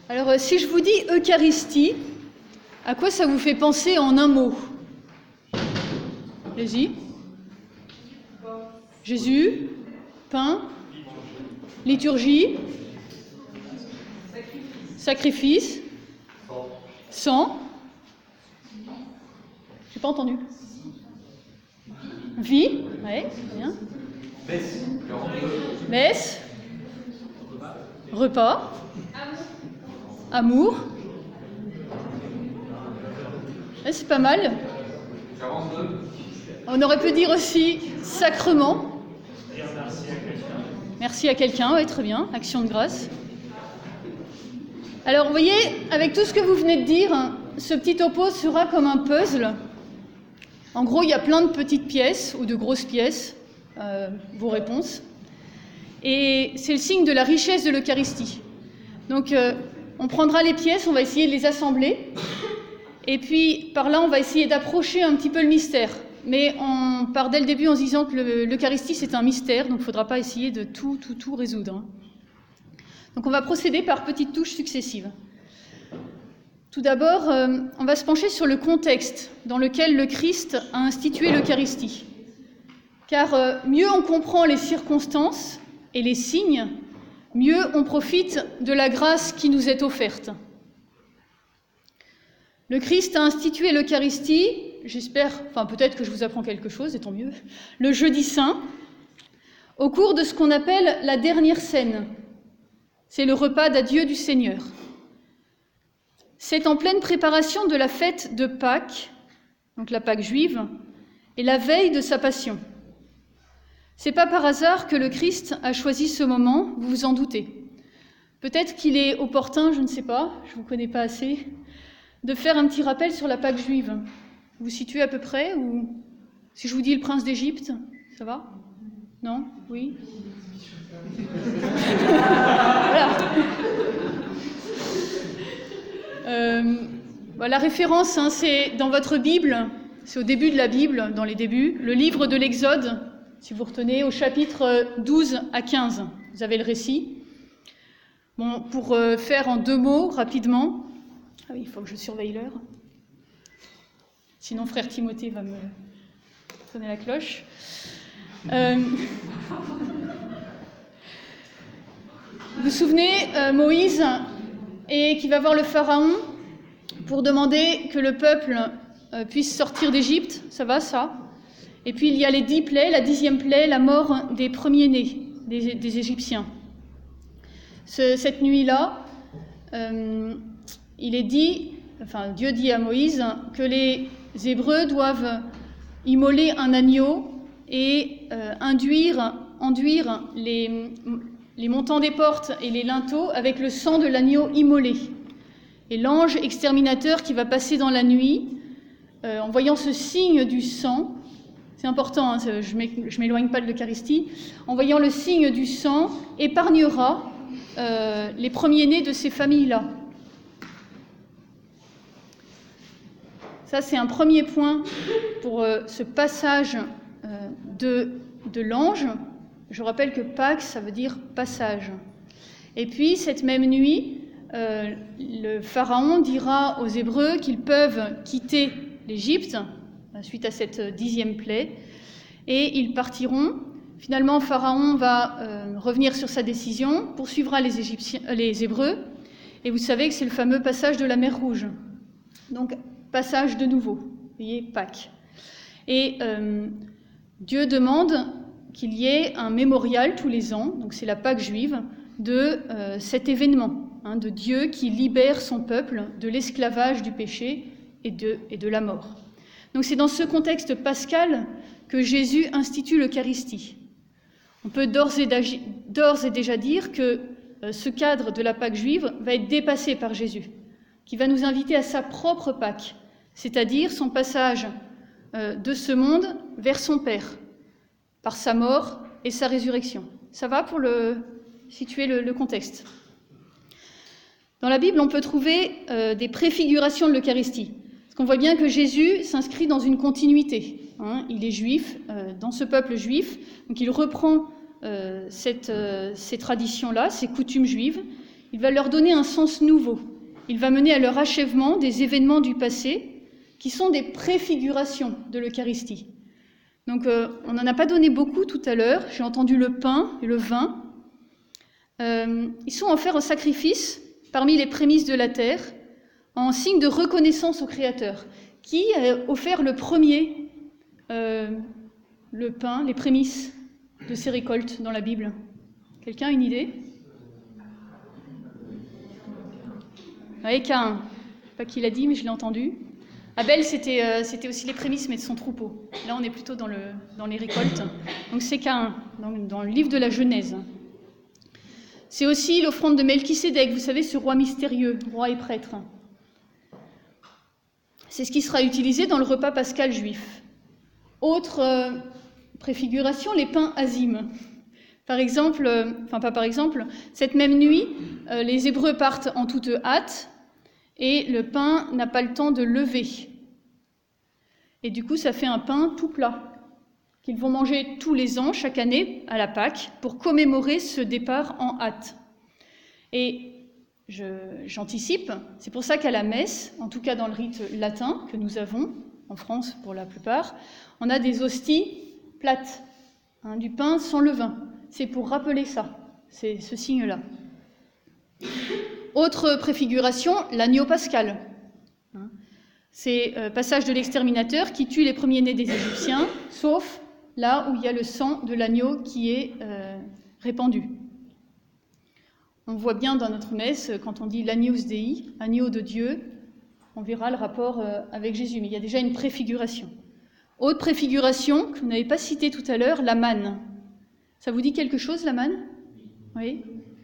Alors, si je vous dis Eucharistie, à quoi ça vous fait penser en un mot? Allez-y. Jésus, pain, liturgie, sacrifice, sang. J'ai pas entendu. Vie, ouais, bien. Messe, repas, amour. Ouais, c'est pas mal. On aurait pu dire aussi sacrement. Merci à quelqu'un, ouais, très bien, action de grâce. Alors, vous voyez, avec tout ce que vous venez de dire, ce petit topo sera comme un puzzle. En gros, il y a plein de petites pièces ou de grosses pièces, vos réponses. Et c'est le signe de la richesse de l'Eucharistie. Donc, on prendra les pièces, on va essayer de les assembler. Et puis, par là, on va essayer d'approcher un petit peu le mystère. Mais on part dès le début en se disant que l'Eucharistie, c'est un mystère, donc il ne faudra pas essayer de tout résoudre. Donc, on va procéder par petites touches successives. Tout d'abord, on va se pencher sur le contexte dans lequel le Christ a institué l'Eucharistie. Car mieux on comprend les circonstances et les signes, mieux on profite de la grâce qui nous est offerte. Le Christ a institué l'Eucharistie, j'espère, enfin peut-être que je vous apprends quelque chose, et tant mieux, le jeudi saint, au cours de ce qu'on appelle la dernière scène. C'est le repas d'adieu du Seigneur. C'est en pleine préparation de la fête de Pâques, donc la Pâque juive, et la veille de sa passion. C'est pas par hasard que le Christ a choisi ce moment, vous vous en doutez. Peut-être qu'il est opportun, je ne sais pas, je ne vous connais pas assez, de faire un petit rappel sur la Pâque juive. Vous vous situez à peu près, ou si je vous dis le prince d'Égypte, ça va? Non? Oui? Voilà. La référence, c'est dans votre Bible, c'est au début de la Bible, dans les débuts, le livre de l'Exode, si vous retenez, au chapitre 12 à 15. Vous avez le récit. Bon, pour faire en 2 mots, rapidement, ah oui, il faut que je surveille l'heure. Sinon, frère Timothée va me sonner la cloche. Vous vous souvenez, Moïse, et qui va voir le Pharaon pour demander que le peuple puisse sortir d'Égypte. Ça va, ça? Et puis, il y a les 10 plaies, la 10e plaie, la mort des premiers-nés des Égyptiens. Cette nuit-là, il est dit, enfin, Dieu dit à Moïse que les Hébreux doivent immoler un agneau et enduire les montants des portes et les linteaux avec le sang de l'agneau immolé. Et l'ange exterminateur qui va passer dans la nuit, en voyant ce signe du sang, c'est important, hein, je ne m'éloigne pas de l'Eucharistie, en voyant le signe du sang, épargnera les premiers-nés de ces familles-là. Ça, c'est un premier point pour ce passage de l'ange. Je rappelle que Pâques, ça veut dire passage. Et puis, cette même nuit, le Pharaon dira aux Hébreux qu'ils peuvent quitter l'Égypte, suite à cette 10e plaie, et ils partiront. Finalement, Pharaon va revenir sur sa décision, poursuivra les Hébreux, et vous savez que c'est le fameux passage de la mer Rouge. Donc, passage de nouveau, vous voyez, Pâques. Et Dieu demande qu'il y ait un mémorial tous les ans, donc c'est la Pâque juive, de cet événement, de Dieu qui libère son peuple de l'esclavage du péché et de la mort. Donc c'est dans ce contexte pascal que Jésus institue l'Eucharistie. On peut d'ores et déjà dire que ce cadre de la Pâque juive va être dépassé par Jésus, qui va nous inviter à sa propre Pâque, c'est-à-dire son passage de ce monde vers son Père, par sa mort et sa résurrection. Ça va pour situer le contexte. Dans la Bible, on peut trouver des préfigurations de l'Eucharistie. Parce qu'on voit bien que Jésus s'inscrit dans une continuité. Il est juif, dans ce peuple juif, donc il reprend ces traditions-là, ces coutumes juives. il va leur donner un sens nouveau. Il va mener à leur achèvement des événements du passé qui sont des préfigurations de l'Eucharistie. Donc, on n'en a pas donné beaucoup tout à l'heure. J'ai entendu le pain et le vin. Ils sont offerts au sacrifice parmi les prémices de la terre, en signe de reconnaissance au Créateur. Qui a offert le premier le pain, les prémices de ces récoltes dans la Bible? Quelqu'un a une idée? Oui, Caïn. Pas qui l'a dit, mais je l'ai entendu. Abel, c'était aussi les prémices, mais de son troupeau. Là, on est plutôt dans les récoltes. Donc c'est Caïn, dans le livre de la Genèse. C'est aussi l'offrande de Melchisédek, vous savez, ce roi mystérieux, roi et prêtre. C'est ce qui sera utilisé dans le repas pascal juif. Autre préfiguration, les pains azimes. Par exemple, cette même nuit, les Hébreux partent en toute hâte et le pain n'a pas le temps de lever. Et du coup, ça fait un pain tout plat qu'ils vont manger tous les ans, chaque année, à la Pâque, pour commémorer ce départ en hâte. Et j'anticipe, c'est pour ça qu'à la messe, en tout cas dans le rite latin que nous avons, en France pour la plupart, on a des hosties plates, du pain sans levain. C'est pour rappeler ça, c'est ce signe-là. Autre préfiguration, l'agneau pascal. C'est passage de l'exterminateur qui tue les premiers-nés des Égyptiens, sauf là où il y a le sang de l'agneau qui est répandu. On voit bien dans notre messe, quand on dit l'Agnus Dei, agneau de Dieu, on verra le rapport avec Jésus, mais il y a déjà une préfiguration. Autre préfiguration que vous n'avez pas citée tout à l'heure, la manne. Ça vous dit quelque chose, la manne? Oui.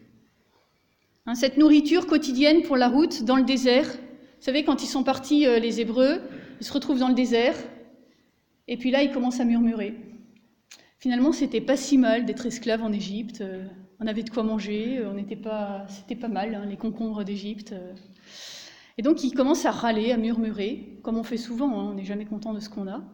Cette nourriture quotidienne pour la route dans le désert. Vous savez, quand ils sont partis, les Hébreux, ils se retrouvent dans le désert, et puis là, ils commencent à murmurer. Finalement, c'était pas si mal d'être esclave en Égypte. On avait de quoi manger, c'était pas mal, les concombres d'Égypte. Et donc, ils commencent à râler, à murmurer, comme on fait souvent, on n'est jamais content de ce qu'on a.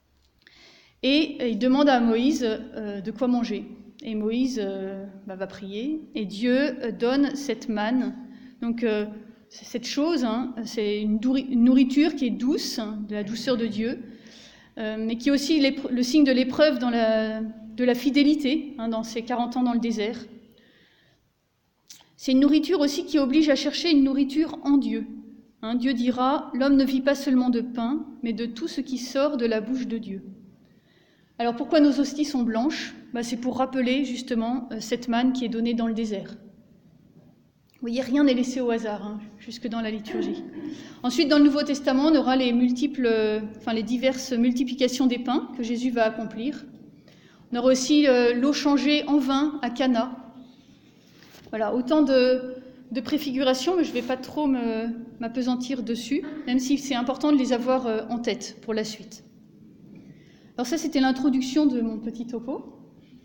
Et ils demandent à Moïse de quoi manger. Et Moïse va prier, et Dieu donne cette manne. Donc, cette chose, c'est une nourriture qui est douce, de la douceur de Dieu, mais qui est aussi le signe de l'épreuve de la fidélité, dans ces 40 ans dans le désert. C'est une nourriture aussi qui oblige à chercher une nourriture en Dieu. Dieu dira « L'homme ne vit pas seulement de pain, mais de tout ce qui sort de la bouche de Dieu ». Alors pourquoi nos hosties sont blanches? C'est pour rappeler justement cette manne qui est donnée dans le désert. Vous voyez, rien n'est laissé au hasard, jusque dans la liturgie. Ensuite, dans le Nouveau Testament, on aura les diverses multiplications des pains que Jésus va accomplir. On aura aussi l'eau changée en vin à Cana. Voilà, autant de préfigurations, mais je ne vais pas trop m'appesantir dessus, même si c'est important de les avoir en tête pour la suite. Alors ça, c'était l'introduction de mon petit topo.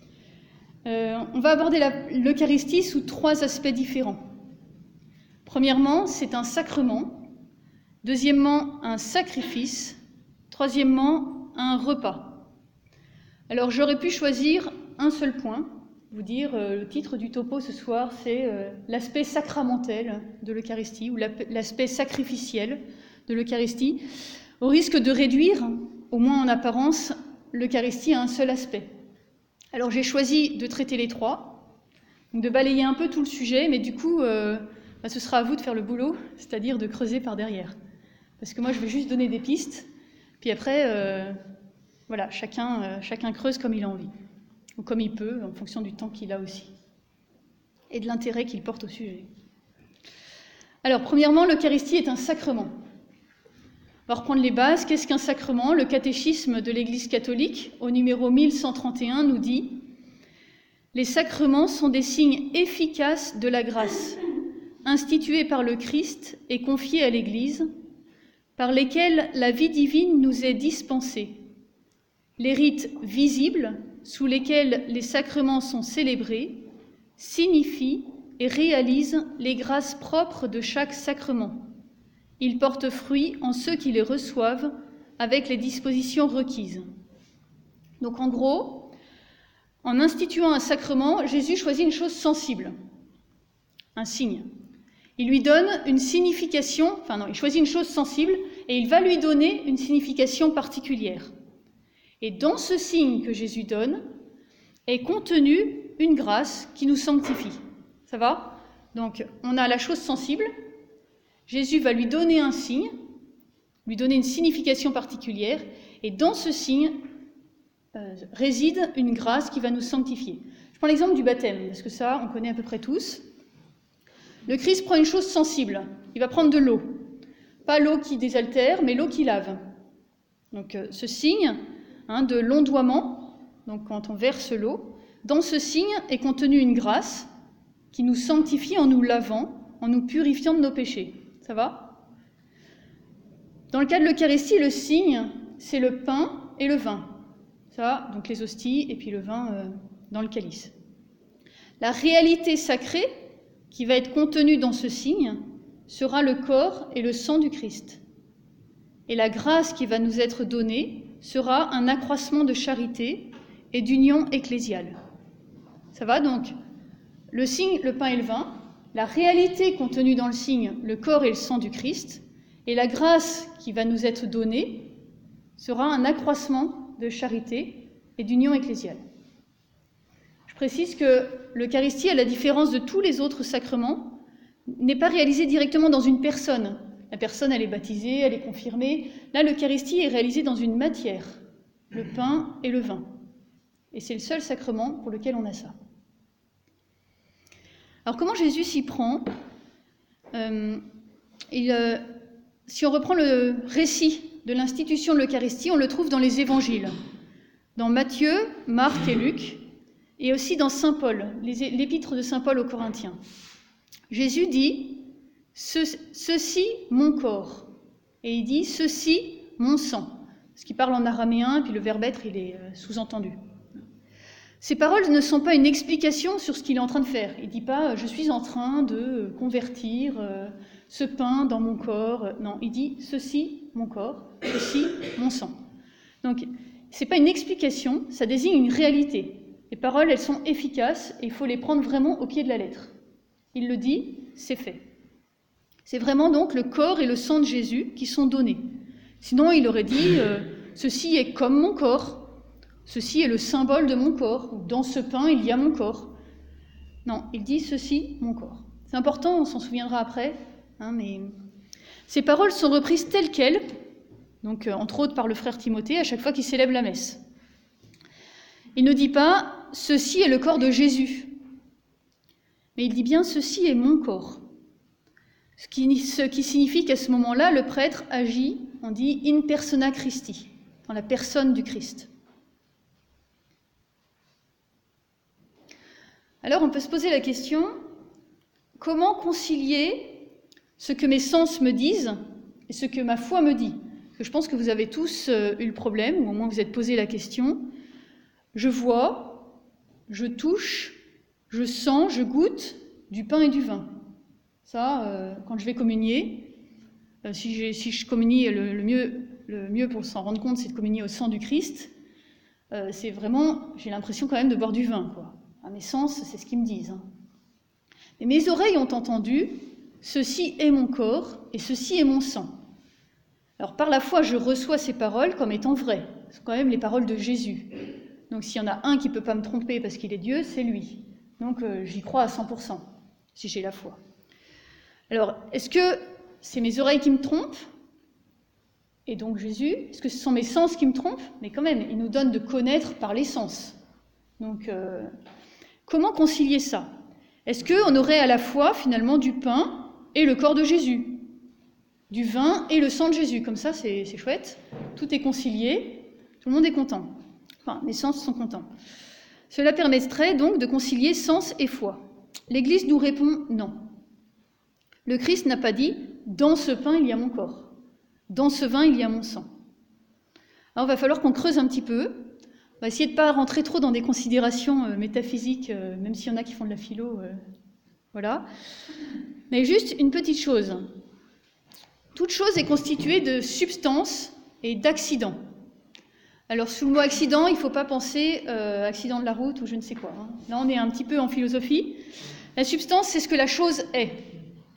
On va aborder l'Eucharistie sous 3 aspects différents. Premièrement, c'est un sacrement. Deuxièmement, un sacrifice. Troisièmement, un repas. Alors, j'aurais pu choisir un seul point, vous dire le titre du topo ce soir, c'est l'aspect sacramentel de l'Eucharistie ou l'aspect sacrificiel de l'Eucharistie, au risque de réduire, au moins en apparence, l'Eucharistie à un seul aspect. Alors, j'ai choisi de traiter les 3, donc de balayer un peu tout le sujet, mais du coup, ce sera à vous de faire le boulot, c'est-à-dire de creuser par derrière. Parce que moi, je vais juste donner des pistes, puis après, chacun creuse comme il a envie, ou comme il peut, en fonction du temps qu'il a aussi, et de l'intérêt qu'il porte au sujet. Alors, premièrement, l'Eucharistie est un sacrement. On va reprendre les bases. Qu'est-ce qu'un sacrement? Le catéchisme de l'Église catholique, au numéro 1131, nous dit « Les sacrements sont des signes efficaces de la grâce, institués par le Christ et confiés à l'Église, par lesquels la vie divine nous est dispensée. Les rites visibles, sous lesquels les sacrements sont célébrés, signifient et réalisent les grâces propres de chaque sacrement. Ils portent fruit en ceux qui les reçoivent avec les dispositions requises. » Donc en gros, en instituant un sacrement, Jésus choisit une chose sensible, un signe. il lui donne une signification, enfin non, il choisit une chose sensible et il va lui donner une signification particulière. Et dans ce signe que Jésus donne est contenue une grâce qui nous sanctifie. Ça va? Donc, on a la chose sensible, Jésus va lui donner un signe, lui donner une signification particulière, et dans ce signe réside une grâce qui va nous sanctifier. Je prends l'exemple du baptême, parce que ça, on connaît à peu près tous. Le Christ prend une chose sensible, il va prendre de l'eau. Pas l'eau qui désaltère, mais l'eau qui lave. Donc ce signe de l'ondoiement, donc quand on verse l'eau, dans ce signe est contenue une grâce qui nous sanctifie en nous lavant, en nous purifiant de nos péchés. Ça va? Dans le cas de l'Eucharistie, le signe, c'est le pain et le vin. Ça, donc les hosties et puis le vin dans le calice. La réalité sacrée qui va être contenue dans ce signe sera le corps et le sang du Christ. Et la grâce qui va nous être donnée sera un accroissement de charité et d'union ecclésiale. Ça va donc? Le signe, le pain et le vin, la réalité contenue dans le signe, le corps et le sang du Christ, et la grâce qui va nous être donnée sera un accroissement de charité et d'union ecclésiale. Je précise que l'Eucharistie, à la différence de tous les autres sacrements, n'est pas réalisée directement dans une personne. La personne, elle est baptisée, elle est confirmée. Là, l'Eucharistie est réalisée dans une matière, le pain et le vin. Et c'est le seul sacrement pour lequel on a ça. Alors, comment Jésus s'y prend? Si on reprend le récit de l'institution de l'Eucharistie, on le trouve dans les évangiles, dans Matthieu, Marc et Luc, et aussi dans Saint Paul, l'épître de Saint Paul aux Corinthiens. Jésus dit « Ceci, mon corps », et il dit « Ceci, mon sang », parce qu'il parle en araméen, puis le verbe être, il est sous-entendu. Ces paroles ne sont pas une explication sur ce qu'il est en train de faire. Il ne dit pas « Je suis en train de convertir ce pain dans mon corps ». Non, il dit « Ceci, mon corps », « Ceci, mon sang ». Donc, ce n'est pas une explication, ça désigne une réalité. Les paroles, elles sont efficaces et il faut les prendre vraiment au pied de la lettre. Il le dit, c'est fait. C'est vraiment donc le corps et le sang de Jésus qui sont donnés. Sinon, il aurait dit « Ceci est comme mon corps ». Ceci est le symbole de mon corps, ou dans ce pain, il y a mon corps. Non, il dit ceci, mon corps. C'est important, on s'en souviendra après, mais ces paroles sont reprises telles quelles, donc entre autres par le frère Timothée, à chaque fois qu'il célèbre la messe. Il ne dit pas « ceci est le corps de Jésus », mais il dit bien « ceci est mon corps ». Ce qui signifie qu'à ce moment-là, le prêtre agit, on dit « in persona Christi », dans la personne du Christ. Alors, on peut se poser la question, comment concilier ce que mes sens me disent et ce que ma foi me dit? Parce que je pense que vous avez tous eu le problème, ou au moins vous êtes posé la question. Je vois, je touche, je sens, je goûte du pain et du vin. Ça, quand je vais communier, si je communie, le mieux pour s'en rendre compte, c'est de communier au sang du Christ. C'est vraiment, j'ai l'impression quand même de boire du vin, quoi. À mes sens, c'est ce qu'ils me disent. Mais mes oreilles ont entendu « Ceci est mon corps et ceci est mon sang ». Alors par la foi, je reçois ces paroles comme étant vraies. C'est quand même les paroles de Jésus. Donc s'il y en a un qui ne peut pas me tromper parce qu'il est Dieu, c'est lui. Donc j'y crois à 100%, si j'ai la foi. Alors, est-ce que c'est mes oreilles qui me trompent? Et donc Jésus, est-ce que ce sont mes sens qui me trompent? Mais quand même, il nous donne de connaître par les sens. Donc, comment concilier ça? Est-ce qu'on aurait à la fois, finalement, du pain et le corps de Jésus? Du vin et le sang de Jésus? Comme ça, c'est chouette. Tout est concilié, tout le monde est content. Enfin, mes sens sont contents. Cela permettrait donc de concilier sens et foi. L'Église nous répond non. Le Christ n'a pas dit « dans ce pain, il y a mon corps ». Dans ce vin, il y a mon sang. Alors, il va falloir qu'on creuse un petit peu. On va essayer de ne pas rentrer trop dans des considérations métaphysiques, même s'il y en a qui font de la philo. Voilà. Mais juste une petite chose. Toute chose est constituée de substances et d'accidents. Alors, sous le mot accident, il ne faut pas penser accident de la route ou je ne sais quoi. Là, on est un petit peu en philosophie. La substance, c'est ce que la chose est.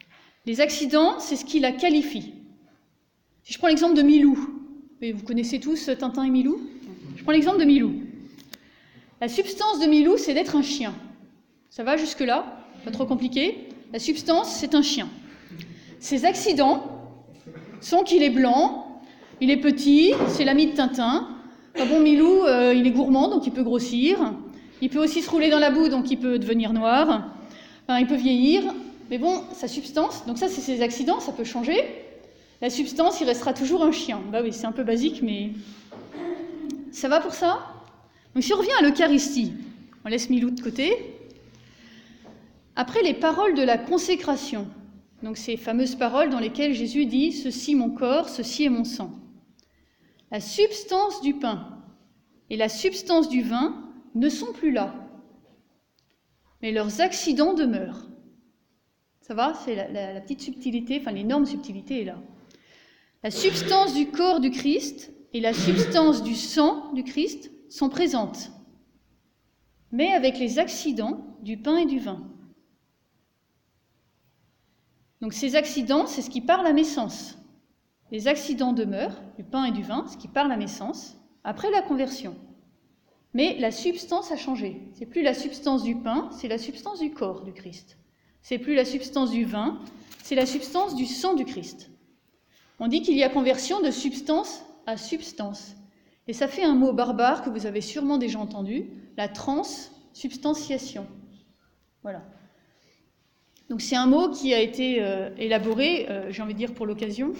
Les accidents, c'est ce qui la qualifie. Si je prends l'exemple de Milou, et vous connaissez tous Tintin et Milou, je prends l'exemple de Milou. La substance de Milou, c'est d'être un chien. Ça va jusque-là? Pas trop compliqué. La substance, c'est un chien. Ses accidents sont qu'il est blanc, il est petit, c'est l'ami de Tintin. Ah bon, Milou, il est gourmand, donc il peut grossir. Il peut aussi se rouler dans la boue, donc il peut devenir noir. Enfin, il peut vieillir. Mais bon, sa substance, donc ça, c'est ses accidents, ça peut changer. La substance, il restera toujours un chien. Bah oui, c'est un peu basique, mais ça va pour ça? Donc si on revient à l'Eucharistie, on laisse Milou de côté. Après les paroles de la consécration, donc ces fameuses paroles dans lesquelles Jésus dit « Ceci mon corps, ceci est mon sang ». La substance du pain et la substance du vin ne sont plus là, mais leurs accidents demeurent. Ça va? C'est la petite subtilité, enfin l'énorme subtilité est là. La substance du corps du Christ et la substance du sang du Christ sont présentes, mais avec les accidents du pain et du vin. Donc ces accidents, c'est ce qui part la naissance. Les accidents demeurent, du pain et du vin, ce qui part la naissance, après la conversion. Mais la substance a changé. C'est plus la substance du pain, c'est la substance du corps du Christ. C'est plus la substance du vin, c'est la substance du sang du Christ. On dit qu'il y a conversion de substance à substance. Et ça fait un mot barbare que vous avez sûrement déjà entendu, la transsubstantiation. Voilà. Donc c'est un mot qui a été élaboré, j'ai envie de dire pour l'occasion,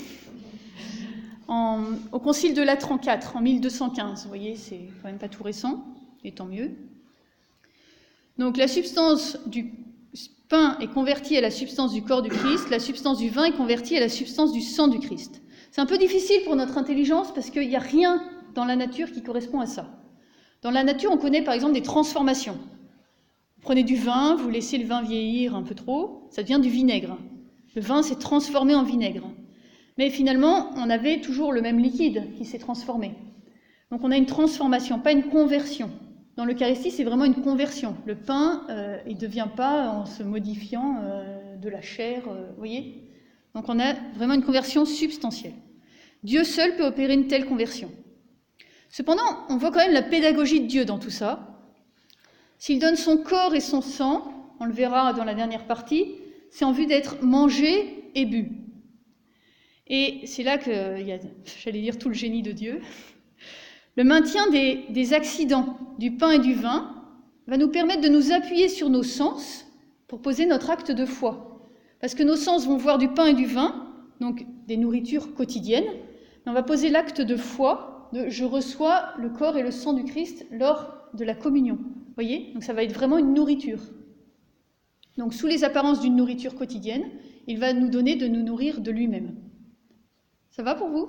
au Concile de Latran IV, en 1215. Vous voyez, c'est quand même pas tout récent, et tant mieux. Donc la substance du pain est convertie à la substance du corps du Christ, la substance du vin est convertie à la substance du sang du Christ. C'est un peu difficile pour notre intelligence parce qu'il n'y a rien dans la nature qui correspond à ça. Dans la nature, on connaît par exemple des transformations. Vous prenez du vin, vous laissez le vin vieillir un peu trop, ça devient du vinaigre. Le vin s'est transformé en vinaigre. Mais finalement, on avait toujours le même liquide qui s'est transformé. Donc on a une transformation, pas une conversion. Dans l'Eucharistie, c'est vraiment une conversion. Le pain, il ne devient pas en se modifiant de la chair, vous voyez? Donc on a vraiment une conversion substantielle. Dieu seul peut opérer une telle conversion. Cependant, on voit quand même la pédagogie de Dieu dans tout ça. S'il donne son corps et son sang, on le verra dans la dernière partie, c'est en vue d'être mangé et bu. Et c'est là qu'il y a, j'allais dire, tout le génie de Dieu. Le maintien des accidents du pain et du vin va nous permettre de nous appuyer sur nos sens pour poser notre acte de foi. Parce que nos sens vont voir du pain et du vin, donc des nourritures quotidiennes, mais on va poser l'acte de foi, de « je reçois le corps et le sang du Christ lors de la communion ». Vous voyez? Donc ça va être vraiment une nourriture. Donc sous les apparences d'une nourriture quotidienne, il va nous donner de nous nourrir de lui-même. Ça va pour vous?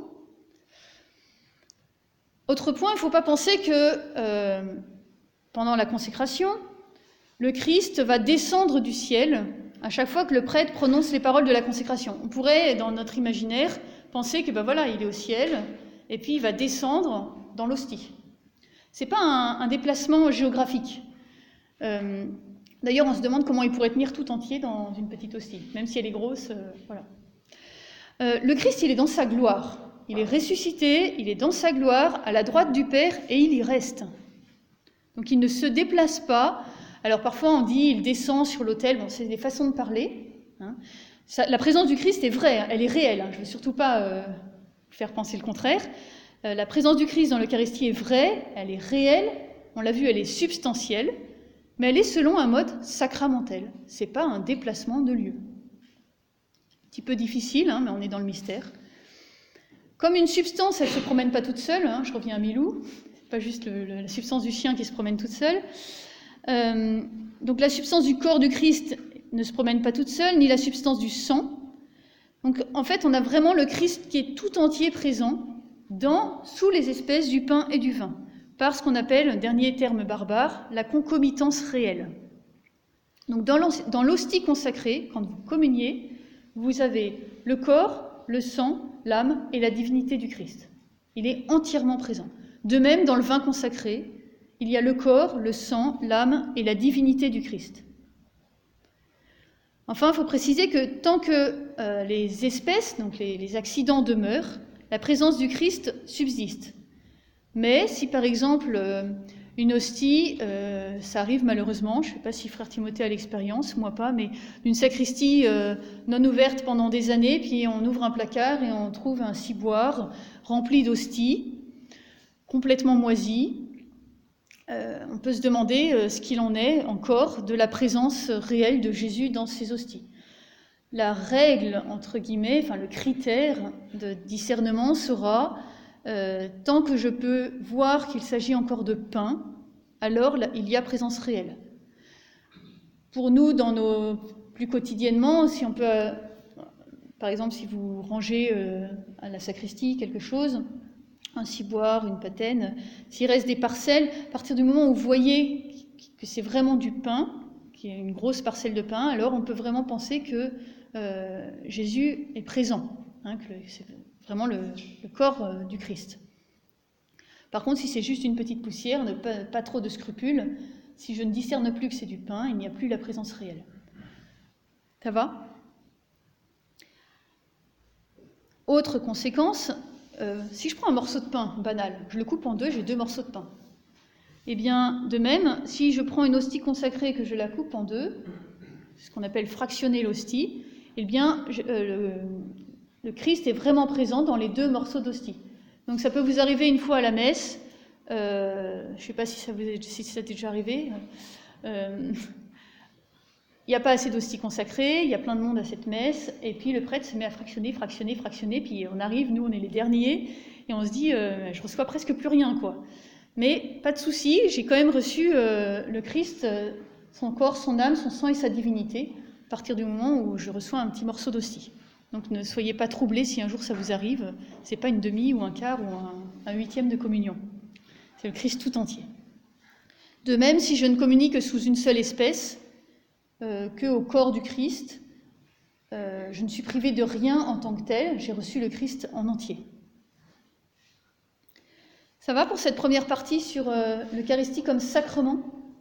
Autre point, il ne faut pas penser que pendant la consécration, le Christ va descendre du ciel à chaque fois que le prêtre prononce les paroles de la consécration. On pourrait, dans notre imaginaire, penser que voilà, il est au ciel et puis il va descendre dans l'hostie. Ce n'est pas un déplacement géographique. D'ailleurs, on se demande comment il pourrait tenir tout entier dans une petite hostie, même si elle est grosse. Voilà. Le Christ, il est dans sa gloire. Il est ressuscité, il est dans sa gloire, à la droite du Père, et il y reste. Donc il ne se déplace pas. Alors parfois on dit il descend sur l'autel, bon, c'est des façons de parler. Hein. La présence du Christ est vraie, hein, elle est réelle. Hein. Je ne veux surtout pas faire penser le contraire. La présence du Christ dans l'Eucharistie est vraie, elle est réelle, on l'a vu, elle est substantielle, mais elle est selon un mode sacramentel. Ce n'est pas un déplacement de lieu. Un petit peu difficile, hein, mais on est dans le mystère. Comme une substance, elle ne se promène pas toute seule, hein, je reviens à Milou, c'est pas juste la substance du chien qui se promène toute seule. Donc la substance du corps du Christ ne se promène pas toute seule, ni la substance du sang. Donc en fait, on a vraiment le Christ qui est tout entier présent sous les espèces du pain et du vin, par ce qu'on appelle, un dernier terme barbare, la concomitance réelle. Donc dans l'hostie consacrée, quand vous communiez, vous avez le corps, le sang, l'âme et la divinité du Christ. Il est entièrement présent. De même, dans le vin consacré, il y a le corps, le sang, l'âme et la divinité du Christ. Enfin, il faut préciser que tant que les espèces, donc les accidents demeurent, la présence du Christ subsiste. Mais si par exemple une hostie, ça arrive malheureusement, je ne sais pas si frère Timothée a l'expérience, moi pas, mais d'une sacristie non ouverte pendant des années, puis on ouvre un placard et on trouve un ciboire rempli d'hosties, complètement moisi, on peut se demander ce qu'il en est encore de la présence réelle de Jésus dans ces hosties. La règle, entre guillemets, enfin le critère de discernement sera tant que je peux voir qu'il s'agit encore de pain, alors là, il y a présence réelle. Pour nous, plus quotidiennement, si on peut, par exemple, si vous rangez à la sacristie quelque chose, un ciboire, une patène, s'il reste des parcelles, à partir du moment où vous voyez que c'est vraiment du pain, qu'il y a une grosse parcelle de pain, alors on peut vraiment penser que Jésus est présent, que c'est vraiment le corps du Christ. Par contre, si c'est juste une petite poussière, pas trop de scrupules, si je ne discerne plus que c'est du pain, il n'y a plus la présence réelle. Ça va ? Autre conséquence, si je prends un morceau de pain banal, je le coupe en deux, j'ai 2 morceaux de pain. Eh bien, de même, si je prends une hostie consacrée et que je la coupe en 2, ce qu'on appelle fractionner l'hostie, eh bien, le Christ est vraiment présent dans les 2 morceaux d'hostie. Donc ça peut vous arriver une fois à la messe, je ne sais pas si ça t'est déjà arrivé, il n'y a pas assez d'hostie consacrée, il y a plein de monde à cette messe, et puis le prêtre se met à fractionner, puis on arrive, nous on est les derniers, et on se dit, je reçois presque plus rien, quoi. Mais pas de souci, j'ai quand même reçu le Christ, son corps, son âme, son sang et sa divinité, à partir du moment où je reçois un petit morceau d'hostie. Donc ne soyez pas troublés si un jour ça vous arrive, c'est pas une demi ou un quart ou un huitième de communion. C'est le Christ tout entier. De même, si je ne communie que sous une seule espèce, que au corps du Christ, je ne suis privée de rien en tant que tel, j'ai reçu le Christ en entier. Ça va pour cette première partie sur l'Eucharistie comme sacrement ?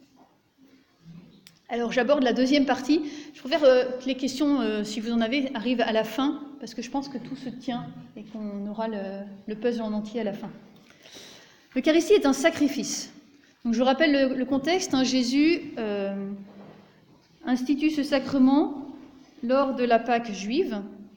Alors j'aborde la deuxième partie. Je préfère que les questions, si vous en avez, arrivent à la fin, parce que je pense que tout se tient et qu'on aura le puzzle en entier à la fin. L'Eucharistie est un sacrifice. Donc je rappelle le contexte, Jésus institue ce sacrement lors de la Pâque juive,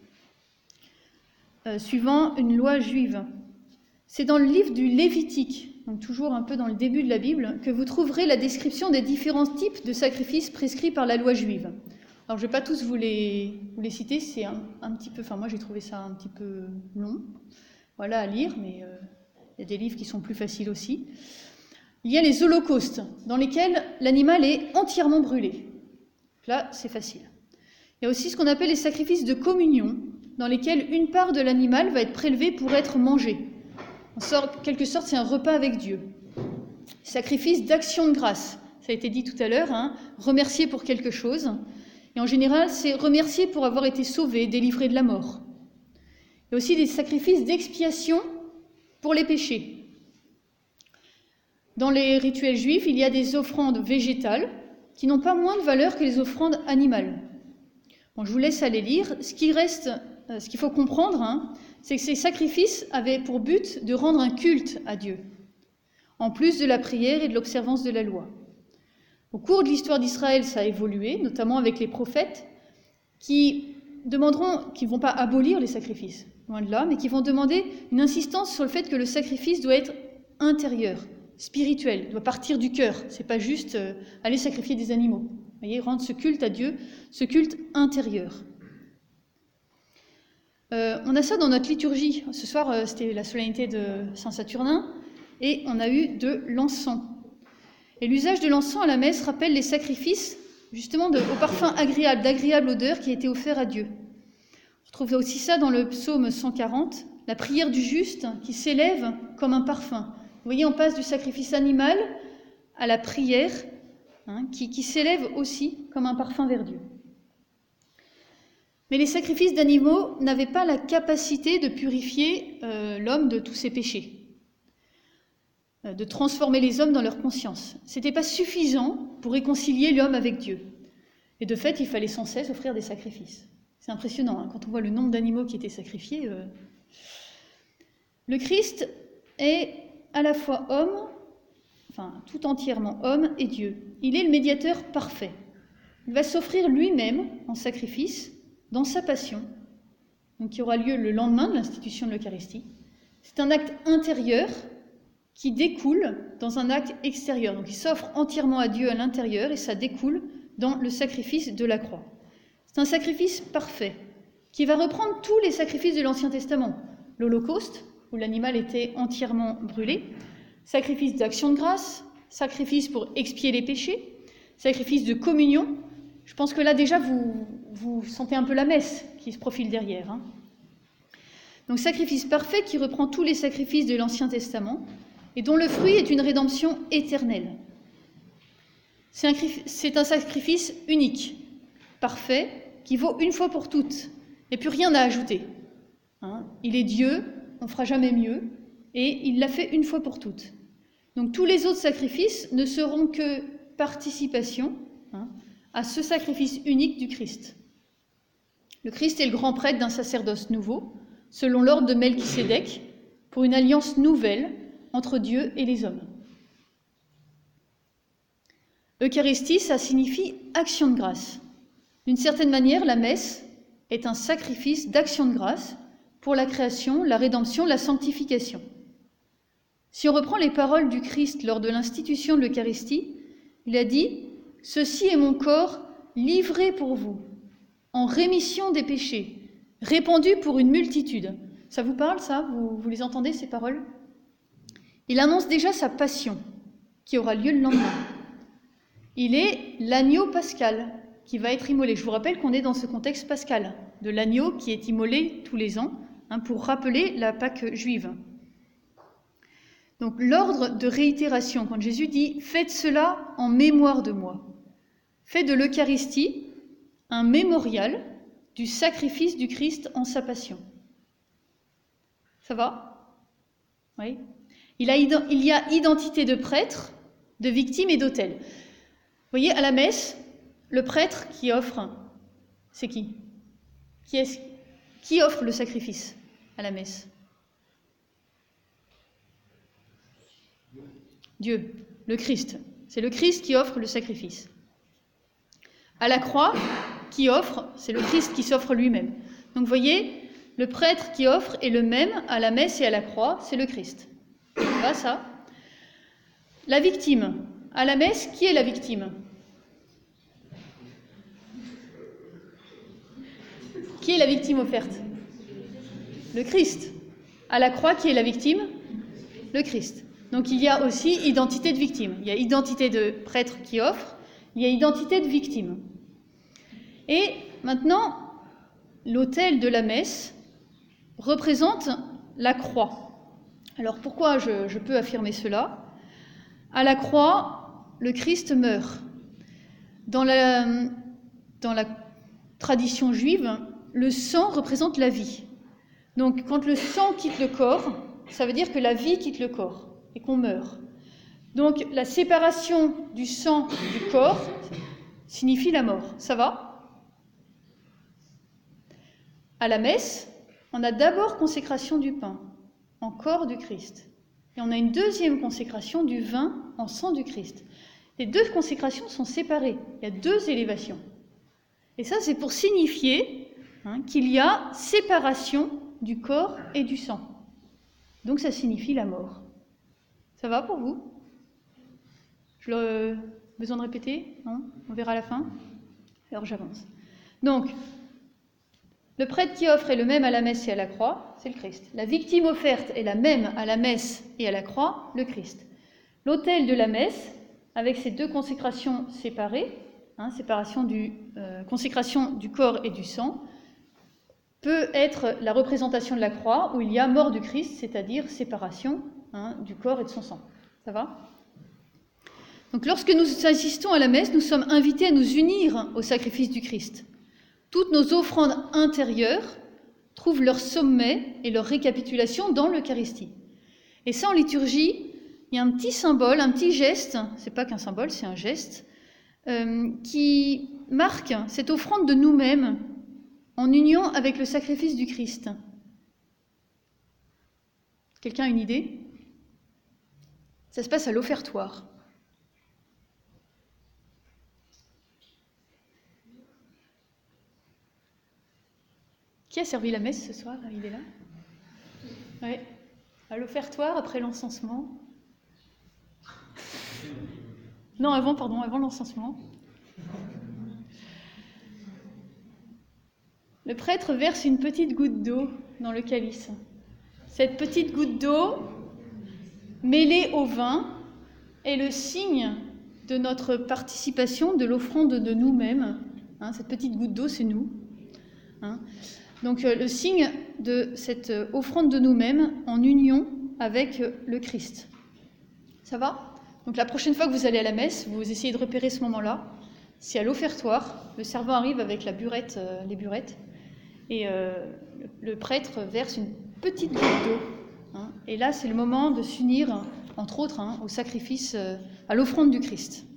suivant une loi juive. C'est dans le livre du Lévitique, donc toujours un peu dans le début de la Bible, que vous trouverez la description des différents types de sacrifices prescrits par la loi juive. Alors je ne vais pas tous vous les citer, c'est un petit peu, enfin moi j'ai trouvé ça un petit peu long, voilà, à lire, mais il y a des livres qui sont plus faciles aussi. Il y a les holocaustes, dans lesquels l'animal est entièrement brûlé. Là, c'est facile. Il y a aussi ce qu'on appelle les sacrifices de communion, dans lesquels une part de l'animal va être prélevée pour être mangée. En quelque sorte, c'est un repas avec Dieu. Sacrifice d'action de grâce, ça a été dit tout à l'heure, remercier pour quelque chose. Et en général, c'est remercier pour avoir été sauvé, délivré de la mort. Il y a aussi des sacrifices d'expiation pour les péchés. Dans les rituels juifs, il y a des offrandes végétales qui n'ont pas moins de valeur que les offrandes animales. Bon, je vous laisse aller lire. Ce qu'il faut comprendre, c'est que ces sacrifices avaient pour but de rendre un culte à Dieu, en plus de la prière et de l'observance de la loi. Au cours de l'histoire d'Israël, ça a évolué, notamment avec les prophètes, qui ne vont pas abolir les sacrifices, loin de là, mais qui vont demander une insistance sur le fait que le sacrifice doit être intérieur, spirituel, doit partir du cœur. C'est pas juste aller sacrifier des animaux. Vous voyez, rendre ce culte à Dieu, ce culte intérieur. On a ça dans notre liturgie. Ce soir, c'était la solennité de Saint-Saturnin, et on a eu de l'encens. Et l'usage de l'encens à la messe rappelle les sacrifices, justement, au parfum agréable, d'agréable odeur qui a été offert à Dieu. On retrouve aussi ça dans le psaume 140, la prière du juste qui s'élève comme un parfum. Vous voyez, on passe du sacrifice animal à la prière, qui s'élève aussi comme un parfum vers Dieu. Mais les sacrifices d'animaux n'avaient pas la capacité de purifier l'homme de tous ses péchés, de transformer les hommes dans leur conscience. Ce n'était pas suffisant pour réconcilier l'homme avec Dieu. Et de fait, il fallait sans cesse offrir des sacrifices. C'est impressionnant, hein, quand on voit le nombre d'animaux qui étaient sacrifiés. Le Christ est à la fois homme, enfin tout entièrement homme et Dieu. Il est le médiateur parfait. Il va s'offrir lui-même en sacrifice dans sa passion, donc qui aura lieu le lendemain de l'institution de l'Eucharistie. C'est un acte intérieur qui découle dans un acte extérieur. Donc il s'offre entièrement à Dieu à l'intérieur et ça découle dans le sacrifice de la croix. C'est un sacrifice parfait qui va reprendre tous les sacrifices de l'Ancien Testament. L'Holocauste, où l'animal était entièrement brûlé, sacrifice d'action de grâce, sacrifice pour expier les péchés, sacrifice de communion. Je pense que là déjà vous sentez un peu la messe qui se profile derrière. Hein. Donc sacrifice parfait qui reprend tous les sacrifices de l'Ancien Testament et dont le fruit est une rédemption éternelle. C'est un sacrifice unique, parfait, qui vaut une fois pour toutes. Il n'y a plus rien à ajouter. Hein. Il est Dieu, on ne fera jamais mieux, et il l'a fait une fois pour toutes. Donc tous les autres sacrifices ne seront que participation à ce sacrifice unique du Christ. Le Christ est le grand prêtre d'un sacerdoce nouveau, selon l'ordre de Melchisédek, pour une alliance nouvelle entre Dieu et les hommes. Eucharistie, ça signifie action de grâce. D'une certaine manière, la messe est un sacrifice d'action de grâce pour la création, la rédemption, la sanctification. Si on reprend les paroles du Christ lors de l'institution de l'Eucharistie, il a dit « Ceci est mon corps livré pour vous, en rémission des péchés, répandu pour une multitude. » Ça vous parle, ça? Vous les entendez, ces paroles? Il annonce déjà sa passion, qui aura lieu le lendemain. Il est l'agneau pascal qui va être immolé. Je vous rappelle qu'on est dans ce contexte pascal, de l'agneau qui est immolé tous les ans, pour rappeler la Pâque juive. Donc l'ordre de réitération, quand Jésus dit « Faites cela en mémoire de moi », fait de l'Eucharistie un mémorial du sacrifice du Christ en sa passion. Ça va? Oui. Il y a identité de prêtre, de victime et d'autel. Vous voyez, à la messe, le prêtre qui offre, c'est qui? Qui offre le sacrifice à la messe? Dieu, le Christ. C'est le Christ qui offre le sacrifice. À la croix, qui offre, c'est le Christ qui s'offre lui-même. Donc vous voyez, le prêtre qui offre est le même à la messe et à la croix, c'est le Christ. Ça va, ça? La victime. À la messe, qui est la victime? Qui est la victime offerte? Le Christ. À la croix, qui est la victime? Le Christ. Donc il y a aussi identité de victime. Il y a identité de prêtre qui offre, il y a identité de victime. Et maintenant, l'autel de la messe représente la croix. Alors pourquoi je peux affirmer cela? À la croix, le Christ meurt. Dans la tradition juive, le sang représente la vie. Donc quand le sang quitte le corps, ça veut dire que la vie quitte le corps et qu'on meurt. Donc la séparation du sang du corps signifie la mort. Ça va? À la messe, on a d'abord consécration du pain en corps du Christ. Et on a une deuxième consécration du vin en sang du Christ. Les deux consécrations sont séparées. Il y a deux élévations. Et ça, c'est pour signifier qu'il y a séparation du corps et du sang. Donc ça signifie la mort. Ça va pour vous? Besoin de répéter? Non? On verra à la fin. Alors j'avance. Donc, le prêtre qui offre est le même à la messe et à la croix, c'est le Christ. La victime offerte est la même à la messe et à la croix, le Christ. L'autel de la messe, avec ses deux consécrations séparées, consécration du corps et du sang, peut être la représentation de la croix où il y a mort du Christ, c'est-à-dire séparation du corps et de son sang. Ça va? Donc lorsque nous assistons à la messe, nous sommes invités à nous unir au sacrifice du Christ. Toutes nos offrandes intérieures trouvent leur sommet et leur récapitulation dans l'Eucharistie. Et ça, en liturgie, il y a un petit symbole, un petit geste, c'est pas qu'un symbole, c'est un geste, qui marque cette offrande de nous-mêmes en union avec le sacrifice du Christ? Quelqu'un a une idée? Ça se passe à l'offertoire. Qui a servi la messe ce soir? Il est là? Oui. À l'offertoire, après l'encensement. Non, avant l'encensement. Le prêtre verse une petite goutte d'eau dans le calice. Cette petite goutte d'eau, mêlée au vin, est le signe de notre participation, de l'offrande de nous-mêmes. Cette petite goutte d'eau, c'est nous. Donc le signe de cette offrande de nous-mêmes en union avec le Christ. Ça va? Donc la prochaine fois que vous allez à la messe, vous essayez de repérer ce moment-là. C'est à l'offertoire, le servant arrive avec la burette, les burettes, et le prêtre verse une petite goutte d'eau. Et là, c'est le moment de s'unir, entre autres, au sacrifice, à l'offrande du Christ.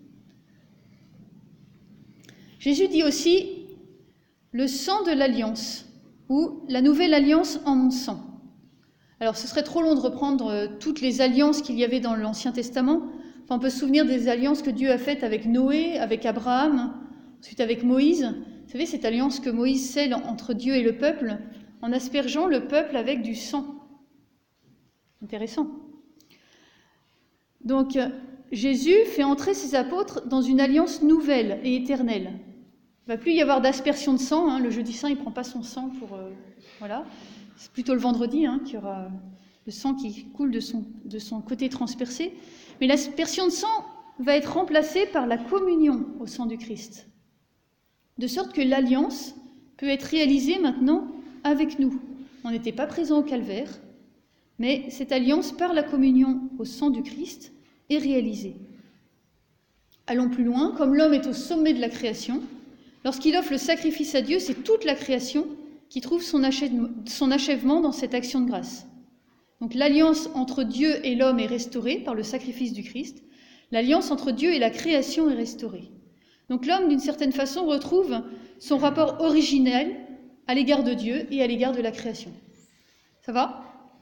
Jésus dit aussi le sang de l'alliance, ou la nouvelle alliance en mon sang. Alors, ce serait trop long de reprendre toutes les alliances qu'il y avait dans l'Ancien Testament. Enfin, on peut se souvenir des alliances que Dieu a faites avec Noé, avec Abraham, ensuite avec Moïse. Vous savez, cette alliance que Moïse scelle entre Dieu et le peuple, en aspergeant le peuple avec du sang. Intéressant. Donc, Jésus fait entrer ses apôtres dans une alliance nouvelle et éternelle. Il ne va plus y avoir d'aspersion de sang. Le jeudi saint, il ne prend pas son sang pour... voilà. C'est plutôt le vendredi qu'il y aura le sang qui coule de son côté transpercé. Mais l'aspersion de sang va être remplacée par la communion au sang du Christ. De sorte que l'alliance peut être réalisée maintenant avec nous. On n'était pas présent au calvaire, mais cette alliance par la communion au sang du Christ est réalisée. Allons plus loin, comme l'homme est au sommet de la création, lorsqu'il offre le sacrifice à Dieu, c'est toute la création qui trouve son achèvement dans cette action de grâce. Donc l'alliance entre Dieu et l'homme est restaurée par le sacrifice du Christ. L'alliance entre Dieu et la création est restaurée. Donc l'homme, d'une certaine façon, retrouve son rapport originel à l'égard de Dieu et à l'égard de la création. Ça va?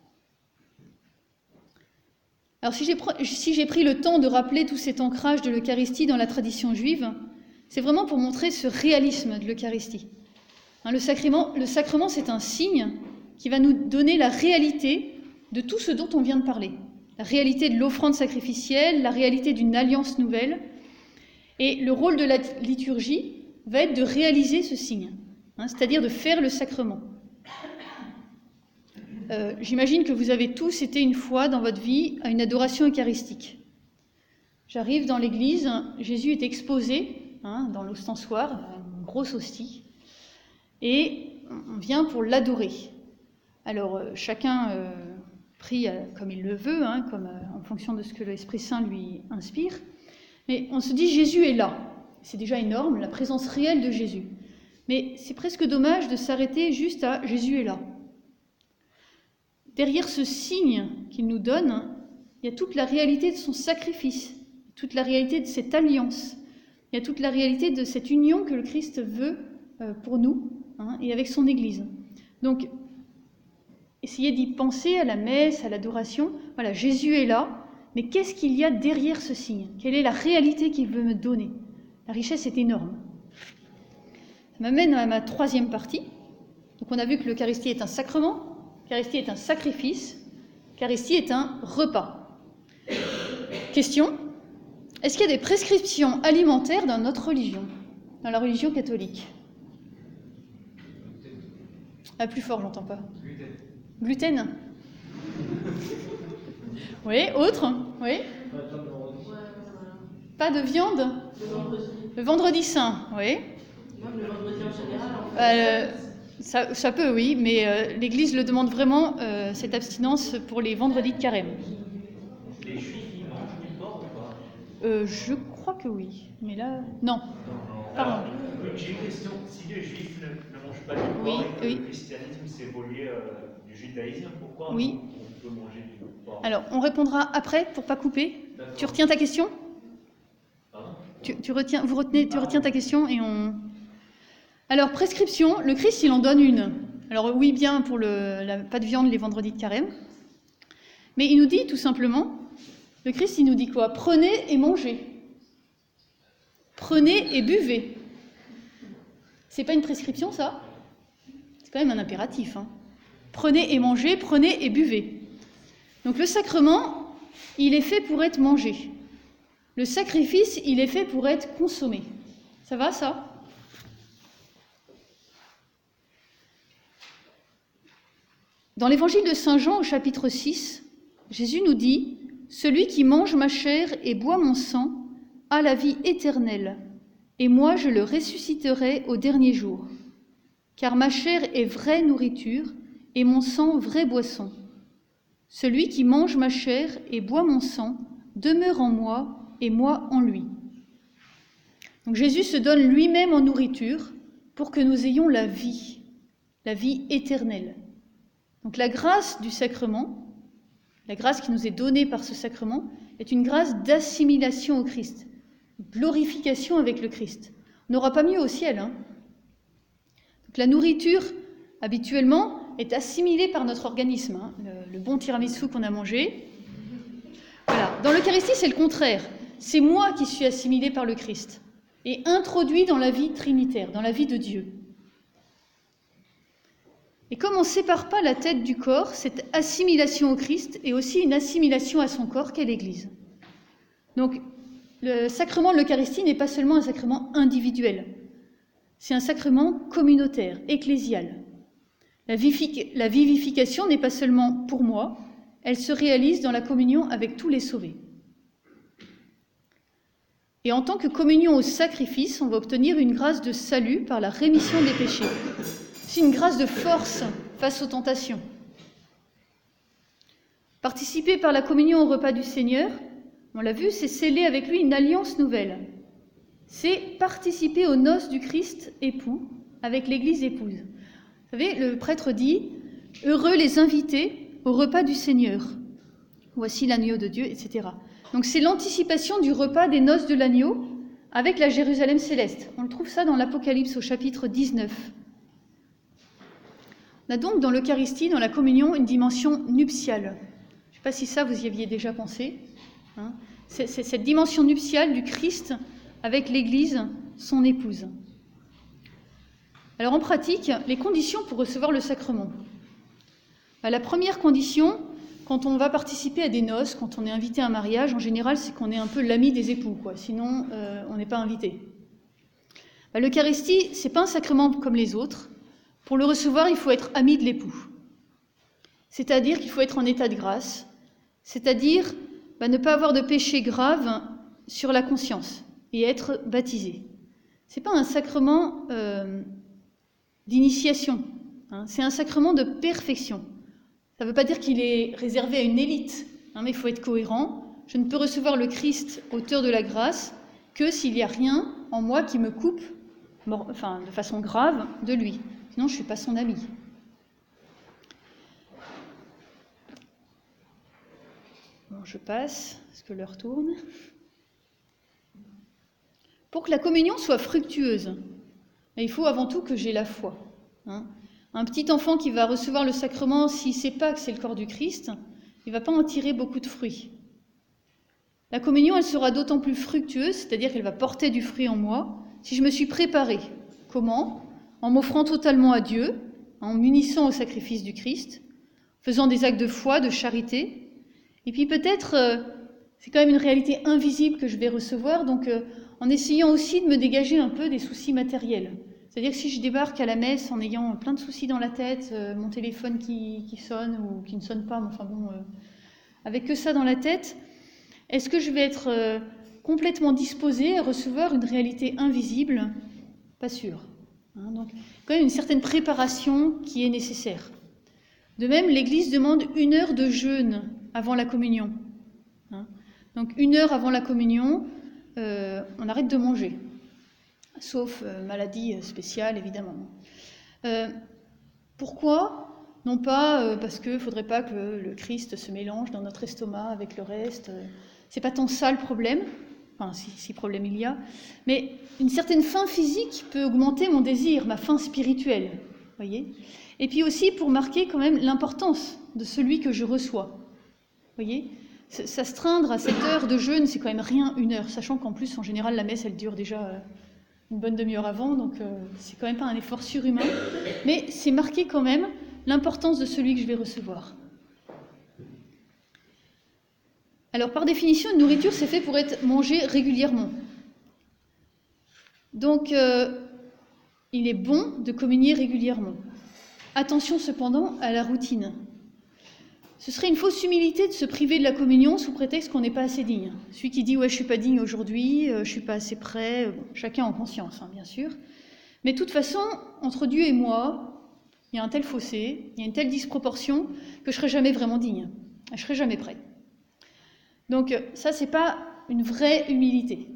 Alors si j'ai pris le temps de rappeler tout cet ancrage de l'Eucharistie dans la tradition juive, c'est vraiment pour montrer ce réalisme de l'Eucharistie. Le sacrement, c'est un signe qui va nous donner la réalité de tout ce dont on vient de parler. La réalité de l'offrande sacrificielle, la réalité d'une alliance nouvelle. Et le rôle de la liturgie va être de réaliser ce signe, c'est-à-dire de faire le sacrement. J'imagine que vous avez tous été une fois dans votre vie à une adoration eucharistique. J'arrive dans l'église, Jésus est exposé dans l'ostensoir, une grosse hostie, et on vient pour l'adorer. Alors chacun prie comme il le veut, en fonction de ce que l'Esprit Saint lui inspire, mais on se dit Jésus est là. C'est déjà énorme, la présence réelle de Jésus. Mais c'est presque dommage de s'arrêter juste à Jésus est là. Derrière ce signe qu'il nous donne, il y a toute la réalité de son sacrifice, toute la réalité de cette alliance, il y a toute la réalité de cette union que le Christ veut pour nous et avec son Église. Donc, essayez d'y penser à la messe, à l'adoration. Voilà, Jésus est là, mais qu'est-ce qu'il y a derrière ce signe? Quelle est la réalité qu'il veut me donner? La richesse est énorme. Ça m'amène à ma troisième partie. Donc on a vu que l'Eucharistie est un sacrement, l'Eucharistie est un sacrifice, l'Eucharistie est un repas. Question, est-ce qu'il y a des prescriptions alimentaires dans notre religion, dans la religion catholique? Ah, plus fort, j'entends pas. Gluten. Oui, autre? Oui. Pas de viande? Le vendredi saint, oui. Même le vendredi en général, ça peut, oui, mais l'Église le demande vraiment, cette abstinence pour les vendredis de carême. Les Juifs, ils mangent du porc ou pas? Je crois que oui, mais là, non. Pardon. Alors, j'ai une question. Si les Juifs ne mangent pas du porc et que le christianisme s'est évolué du judaïsme, pourquoi on peut manger du porc? Alors, on répondra après pour pas couper. D'accord. Tu retiens ta question? Pardon? Tu retiens ta question et on... Alors, prescription, le Christ, il en donne une. Alors oui, bien pour pas de viande les vendredis de carême. Mais il nous dit tout simplement, le Christ, il nous dit quoi? Prenez et mangez. Prenez et buvez. C'est pas une prescription, ça? C'est quand même un impératif. Hein. Prenez et mangez, prenez et buvez. Donc le sacrement, il est fait pour être mangé. Le sacrifice, il est fait pour être consommé. Ça va, ça? Dans l'évangile de Saint Jean, au chapitre 6, Jésus nous dit « Celui qui mange ma chair et boit mon sang a la vie éternelle, et moi je le ressusciterai au dernier jour. Car ma chair est vraie nourriture, et mon sang vraie boisson. Celui qui mange ma chair et boit mon sang demeure en moi, et moi en lui. » Donc Jésus se donne lui-même en nourriture pour que nous ayons la vie éternelle. Donc la grâce du sacrement, la grâce qui nous est donnée par ce sacrement, est une grâce d'assimilation au Christ, glorification avec le Christ. On n'aura pas mieux au ciel. Hein. Donc la nourriture, habituellement, est assimilée par notre organisme. Hein. Le bon tiramisu qu'on a mangé. Voilà. Dans l'Eucharistie, c'est le contraire. C'est moi qui suis assimilé par le Christ et introduit dans la vie trinitaire, dans la vie de Dieu. Et comme on ne sépare pas la tête du corps, cette assimilation au Christ est aussi une assimilation à son corps qu'est l'Église. Donc, le sacrement de l'Eucharistie n'est pas seulement un sacrement individuel, c'est un sacrement communautaire, ecclésial. La vivification n'est pas seulement pour moi, elle se réalise dans la communion avec tous les sauvés. Et en tant que communion au sacrifice, on va obtenir une grâce de salut par la rémission des péchés. C'est une grâce de force face aux tentations. Participer par la communion au repas du Seigneur, on l'a vu, c'est sceller avec lui une alliance nouvelle. C'est participer aux noces du Christ époux avec l'Église épouse. Vous savez, le prêtre dit « Heureux les invités au repas du Seigneur. Voici l'agneau de Dieu, etc. » Donc c'est l'anticipation du repas des noces de l'agneau avec la Jérusalem céleste. On le trouve ça dans l'Apocalypse au chapitre 19. On a donc dans l'Eucharistie, dans la communion, une dimension nuptiale. Je ne sais pas si ça, vous y aviez déjà pensé. Hein. C'est cette dimension nuptiale du Christ avec l'Église, son épouse. Alors en pratique, les conditions pour recevoir le sacrement. La première condition, quand on va participer à des noces, quand on est invité à un mariage, en général, c'est qu'on est un peu l'ami des époux, quoi. Sinon, on n'est pas invité. L'Eucharistie, ce n'est pas un sacrement comme les autres. Pour le recevoir, il faut être ami de l'époux. C'est-à-dire qu'il faut être en état de grâce, c'est-à-dire ne pas avoir de péché grave sur la conscience et être baptisé. Ce n'est pas un sacrement d'initiation, hein, c'est un sacrement de perfection. Ça ne veut pas dire qu'il est réservé à une élite, hein, mais il faut être cohérent. Je ne peux recevoir le Christ, auteur de la grâce, que s'il n'y a rien en moi qui me coupe, de façon grave, de lui. Sinon, je ne suis pas son ami. Bon, je passe, parce que l'heure tourne. Pour que la communion soit fructueuse, il faut avant tout que j'ai la foi. Hein. Un petit enfant qui va recevoir le sacrement, s'il ne sait pas que c'est le corps du Christ, il ne va pas en tirer beaucoup de fruits. La communion, elle sera d'autant plus fructueuse, c'est-à-dire qu'elle va porter du fruit en moi, si je me suis préparée. Comment ? En m'offrant totalement à Dieu, en m'unissant au sacrifice du Christ, faisant des actes de foi, de charité. Et puis peut-être, c'est quand même une réalité invisible que je vais recevoir, donc en essayant aussi de me dégager un peu des soucis matériels. C'est-à-dire que si je débarque à la messe en ayant plein de soucis dans la tête, mon téléphone qui sonne ou qui ne sonne pas, mais enfin bon, avec que ça dans la tête, est-ce que je vais être complètement disposée à recevoir une réalité invisible ? Pas sûr. Hein, donc, quand même une certaine préparation qui est nécessaire. De même, l'Église demande 1 heure de jeûne avant la communion. Hein, donc 1 heure avant la communion, on arrête de manger. Sauf maladie spéciale, évidemment. Pourquoi ? Non pas parce qu'il ne faudrait pas que le Christ se mélange dans notre estomac avec le reste. C'est pas tant ça le problème. enfin si problème il y a, mais une certaine faim physique peut augmenter mon désir, ma faim spirituelle, voyez. Et puis aussi pour marquer quand même l'importance de celui que je reçois, voyez. S'astreindre à cette heure de jeûne, c'est quand même rien, 1 heure, sachant qu'en plus, en général, la messe, elle dure déjà une bonne demi-heure avant, donc c'est quand même pas un effort surhumain, mais c'est marquer quand même l'importance de celui que je vais recevoir. Alors, par définition, une nourriture, c'est fait pour être mangée régulièrement. Donc, il est bon de communier régulièrement. Attention cependant à la routine. Ce serait une fausse humilité de se priver de la communion sous prétexte qu'on n'est pas assez digne. Celui qui dit « ouais, je ne suis pas digne aujourd'hui, je ne suis pas assez prêt », chacun en conscience, bien sûr. Mais de toute façon, entre Dieu et moi, il y a un tel fossé, il y a une telle disproportion que je ne serai jamais vraiment digne, je ne serai jamais prêt. Donc ça, ce n'est pas une vraie humilité.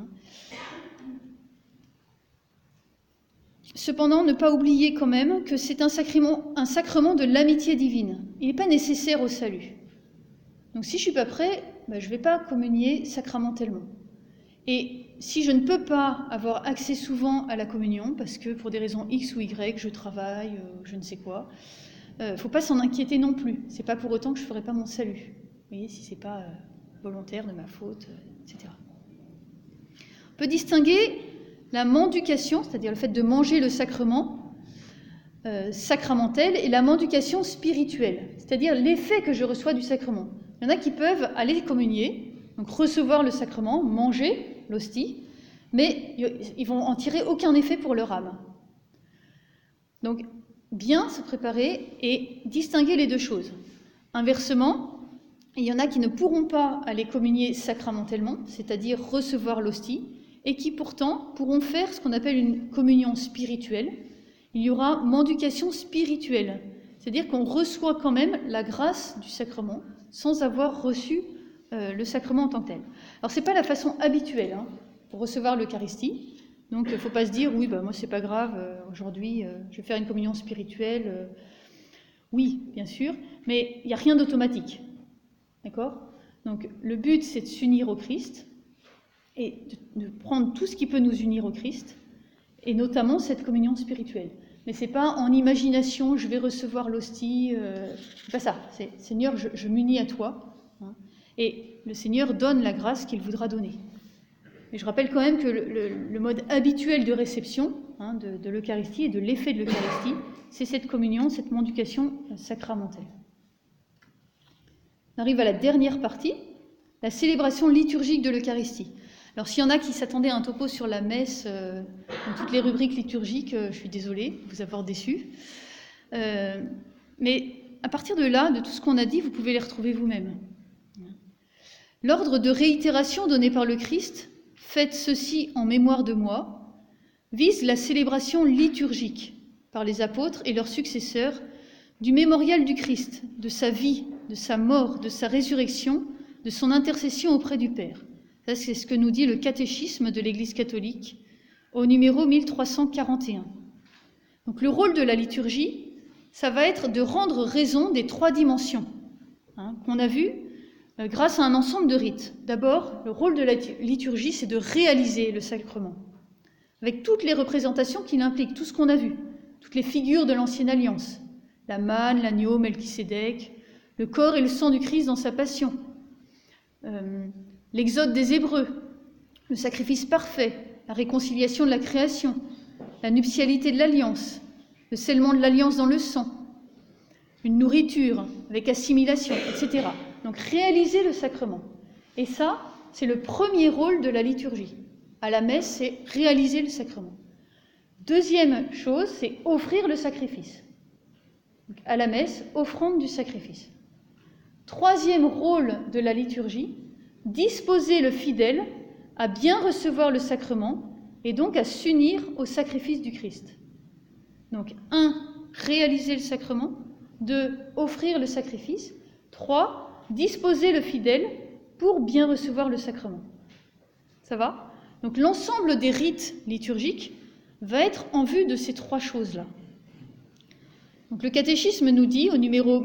Cependant, ne pas oublier quand même que c'est un sacrement de l'amitié divine. Il n'est pas nécessaire au salut. Donc si je ne suis pas prêt, je ne vais pas communier sacramentellement. Et si je ne peux pas avoir accès souvent à la communion, parce que pour des raisons X ou Y, je travaille, je ne sais quoi, il ne faut pas s'en inquiéter non plus. Ce n'est pas pour autant que je ne ferai pas mon salut. Vous voyez, si ce n'est pas volontaire, de ma faute, etc. On peut distinguer la mendication, c'est-à-dire le fait de manger le sacrement sacramentel, et la mendication spirituelle, c'est-à-dire l'effet que je reçois du sacrement. Il y en a qui peuvent aller communier, donc recevoir le sacrement, manger l'hostie, mais ils vont en tirer aucun effet pour leur âme. Donc, bien se préparer et distinguer les deux choses. Inversement, il y en a qui ne pourront pas aller communier sacramentellement, c'est-à-dire recevoir l'hostie, et qui pourtant pourront faire ce qu'on appelle une communion spirituelle. Il y aura mendication spirituelle, c'est-à-dire qu'on reçoit quand même la grâce du sacrement sans avoir reçu le sacrement en tant que tel. Alors ce n'est pas la façon habituelle pour recevoir l'Eucharistie, donc il ne faut pas se dire « oui, moi c'est pas grave, aujourd'hui je vais faire une communion spirituelle ». Oui, bien sûr, mais il n'y a rien d'automatique, d'accord ? Donc le but c'est de s'unir au Christ, et de prendre tout ce qui peut nous unir au Christ, et notamment cette communion spirituelle. Mais ce n'est pas en imagination, je vais recevoir l'hostie, c'est pas ça. C'est Seigneur, je m'unis à toi, et le Seigneur donne la grâce qu'il voudra donner. Mais je rappelle quand même que le mode habituel de réception de l'Eucharistie et de l'effet de l'Eucharistie, c'est cette communion, cette mendication sacramentelle. On arrive à la dernière partie, la célébration liturgique de l'Eucharistie. Alors s'il y en a qui s'attendaient à un topo sur la messe, dans toutes les rubriques liturgiques, je suis désolée de vous avoir déçus. Mais à partir de là, de tout ce qu'on a dit, vous pouvez les retrouver vous-même. L'ordre de réitération donné par le Christ, « Faites ceci en mémoire de moi », vise la célébration liturgique par les apôtres et leurs successeurs du mémorial du Christ, de sa vie, de sa mort, de sa résurrection, de son intercession auprès du Père. Ça, c'est ce que nous dit le catéchisme de l'Église catholique au numéro 1341. Donc le rôle de la liturgie, ça va être de rendre raison des 3 dimensions qu'on a vues grâce à un ensemble de rites. D'abord, le rôle de la liturgie, c'est de réaliser le sacrement, avec toutes les représentations qu'il implique, tout ce qu'on a vu, toutes les figures de l'Ancienne Alliance, la manne, l'agneau, Melchisédek, le corps et le sang du Christ dans sa passion, l'exode des Hébreux, le sacrifice parfait, la réconciliation de la création, la nuptialité de l'alliance, le scellement de l'alliance dans le sang, une nourriture avec assimilation, etc. Donc réaliser le sacrement. Et ça, c'est le premier rôle de la liturgie. À la messe, c'est réaliser le sacrement. Deuxième chose, c'est offrir le sacrifice. Donc, à la messe, offrande du sacrifice. Troisième rôle de la liturgie, disposer le fidèle à bien recevoir le sacrement et donc à s'unir au sacrifice du Christ. Donc 1, réaliser le sacrement, 2, offrir le sacrifice, 3, disposer le fidèle pour bien recevoir le sacrement. Ça va ? Donc l'ensemble des rites liturgiques va être en vue de ces 3 choses-là. Donc le catéchisme nous dit au numéro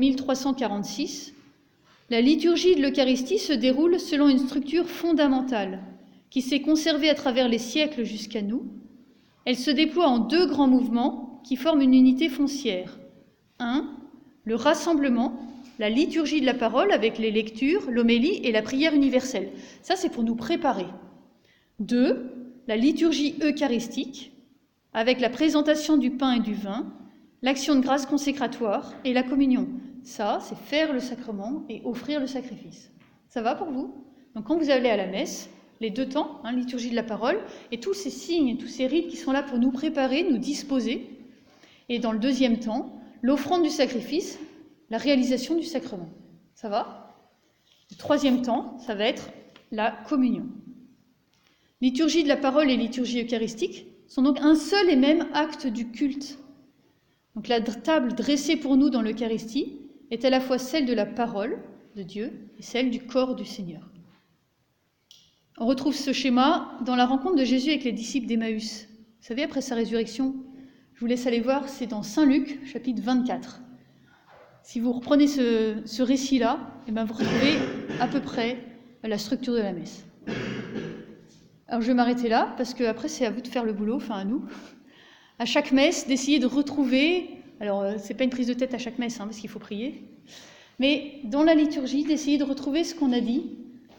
1346, la liturgie de l'Eucharistie se déroule selon une structure fondamentale, qui s'est conservée à travers les siècles jusqu'à nous. Elle se déploie en 2 grands mouvements qui forment une unité foncière. 1. Le rassemblement, la liturgie de la parole avec les lectures, l'homélie et la prière universelle. Ça, c'est pour nous préparer. 2. La liturgie eucharistique, avec la présentation du pain et du vin, l'action de grâce consécratoire et la communion. Ça, c'est faire le sacrement et offrir le sacrifice. Ça va pour vous? Donc quand vous allez à la messe, les 2 temps, liturgie de la parole, et tous ces signes, tous ces rites qui sont là pour nous préparer, nous disposer, et dans le 2e temps, l'offrande du sacrifice, la réalisation du sacrement. Ça va? Le 3e temps, ça va être la communion. Liturgie de la parole et liturgie eucharistique sont donc un seul et même acte du culte. Donc la table dressée pour nous dans l'Eucharistie est à la fois celle de la parole de Dieu et celle du corps du Seigneur. On retrouve ce schéma dans la rencontre de Jésus avec les disciples d'Emmaüs. Vous savez, après sa résurrection, je vous laisse aller voir, c'est dans Saint Luc, chapitre 24. Si vous reprenez ce récit-là, vous retrouvez à peu près la structure de la messe. Alors je vais m'arrêter là, parce qu'après c'est à vous de faire le boulot, enfin à nous. À chaque messe, d'essayer de retrouver, alors c'est pas une prise de tête à chaque messe, parce qu'il faut prier, mais dans la liturgie, d'essayer de retrouver ce qu'on a dit,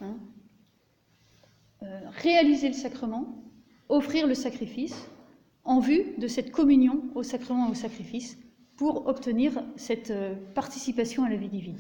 réaliser le sacrement, offrir le sacrifice, en vue de cette communion au sacrement et au sacrifice, pour obtenir cette participation à la vie divine.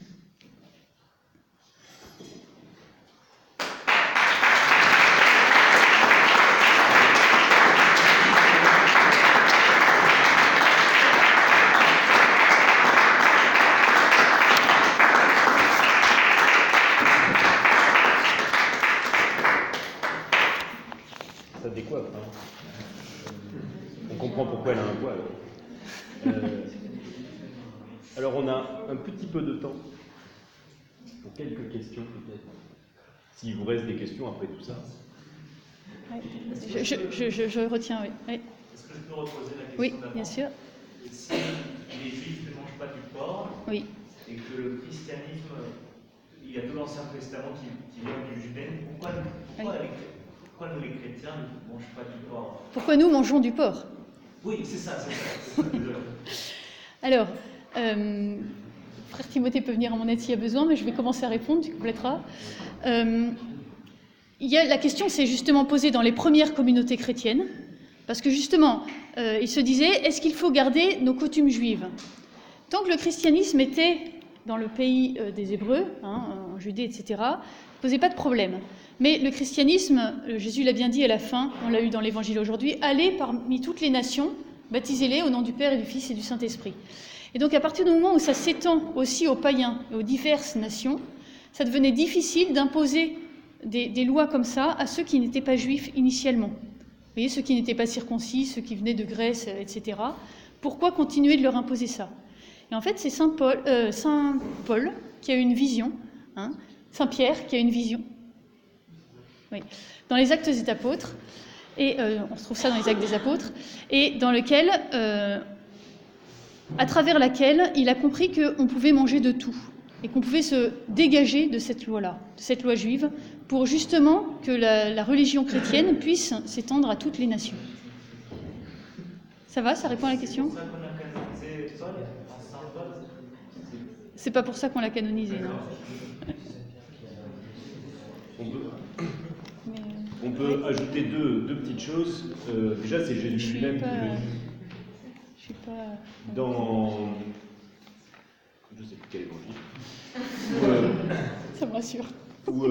Ça décoiffe, hein. On comprend pourquoi elle a un poil. Alors on a un petit peu de temps pour quelques questions peut-être. S'il vous reste des questions après tout ça. Ouais. Je retiens, oui. Oui. Est-ce que je peux reposer la question Oui, d'avant? bien sûr. Si les Juifs ne mangent pas du porc, Oui. et que le christianisme, il y a tout l'Ancien Testament qui vient du judaïsme, pourquoi nous les chrétiens ne mangent pas du porc? Pourquoi nous mangeons du porc? Oui, c'est ça. Alors, frère Timothée peut venir à mon aide s'il y a besoin, mais je vais commencer à répondre, tu compléteras. La question s'est justement posée dans les premières communautés chrétiennes, parce que justement, ils se disaient, est-ce qu'il faut garder nos coutumes juives? Tant que le christianisme était dans le pays des Hébreux, en Judée, etc., ne posait pas de problème. Mais le christianisme, Jésus l'a bien dit à la fin, on l'a eu dans l'Évangile aujourd'hui, allez parmi toutes les nations, baptisez-les au nom du Père et du Fils et du Saint-Esprit. Et donc à partir du moment où ça s'étend aussi aux païens et aux diverses nations, ça devenait difficile d'imposer des lois comme ça à ceux qui n'étaient pas juifs initialement. Vous voyez, ceux qui n'étaient pas circoncis, ceux qui venaient de Grèce, etc. Pourquoi continuer de leur imposer ça? Et en fait, c'est Saint Paul qui a eu une vision, Saint Pierre qui a une vision, oui, dans les Actes des Apôtres, et on retrouve ça dans les Actes des Apôtres, et dans lequel, à travers laquelle il a compris qu'on pouvait manger de tout, et qu'on pouvait se dégager de cette loi-là, de cette loi juive, pour justement que la religion chrétienne puisse s'étendre à toutes les nations. Ça va, ça répond à la question? C'est pas pour ça qu'on l'a canonisé, non. On peut ajouter deux petites choses. Déjà, c'est Jésus lui-même qui le dit. Je suis pas... Dans... Je ne sais plus quel évangile. Ça me rassure. Où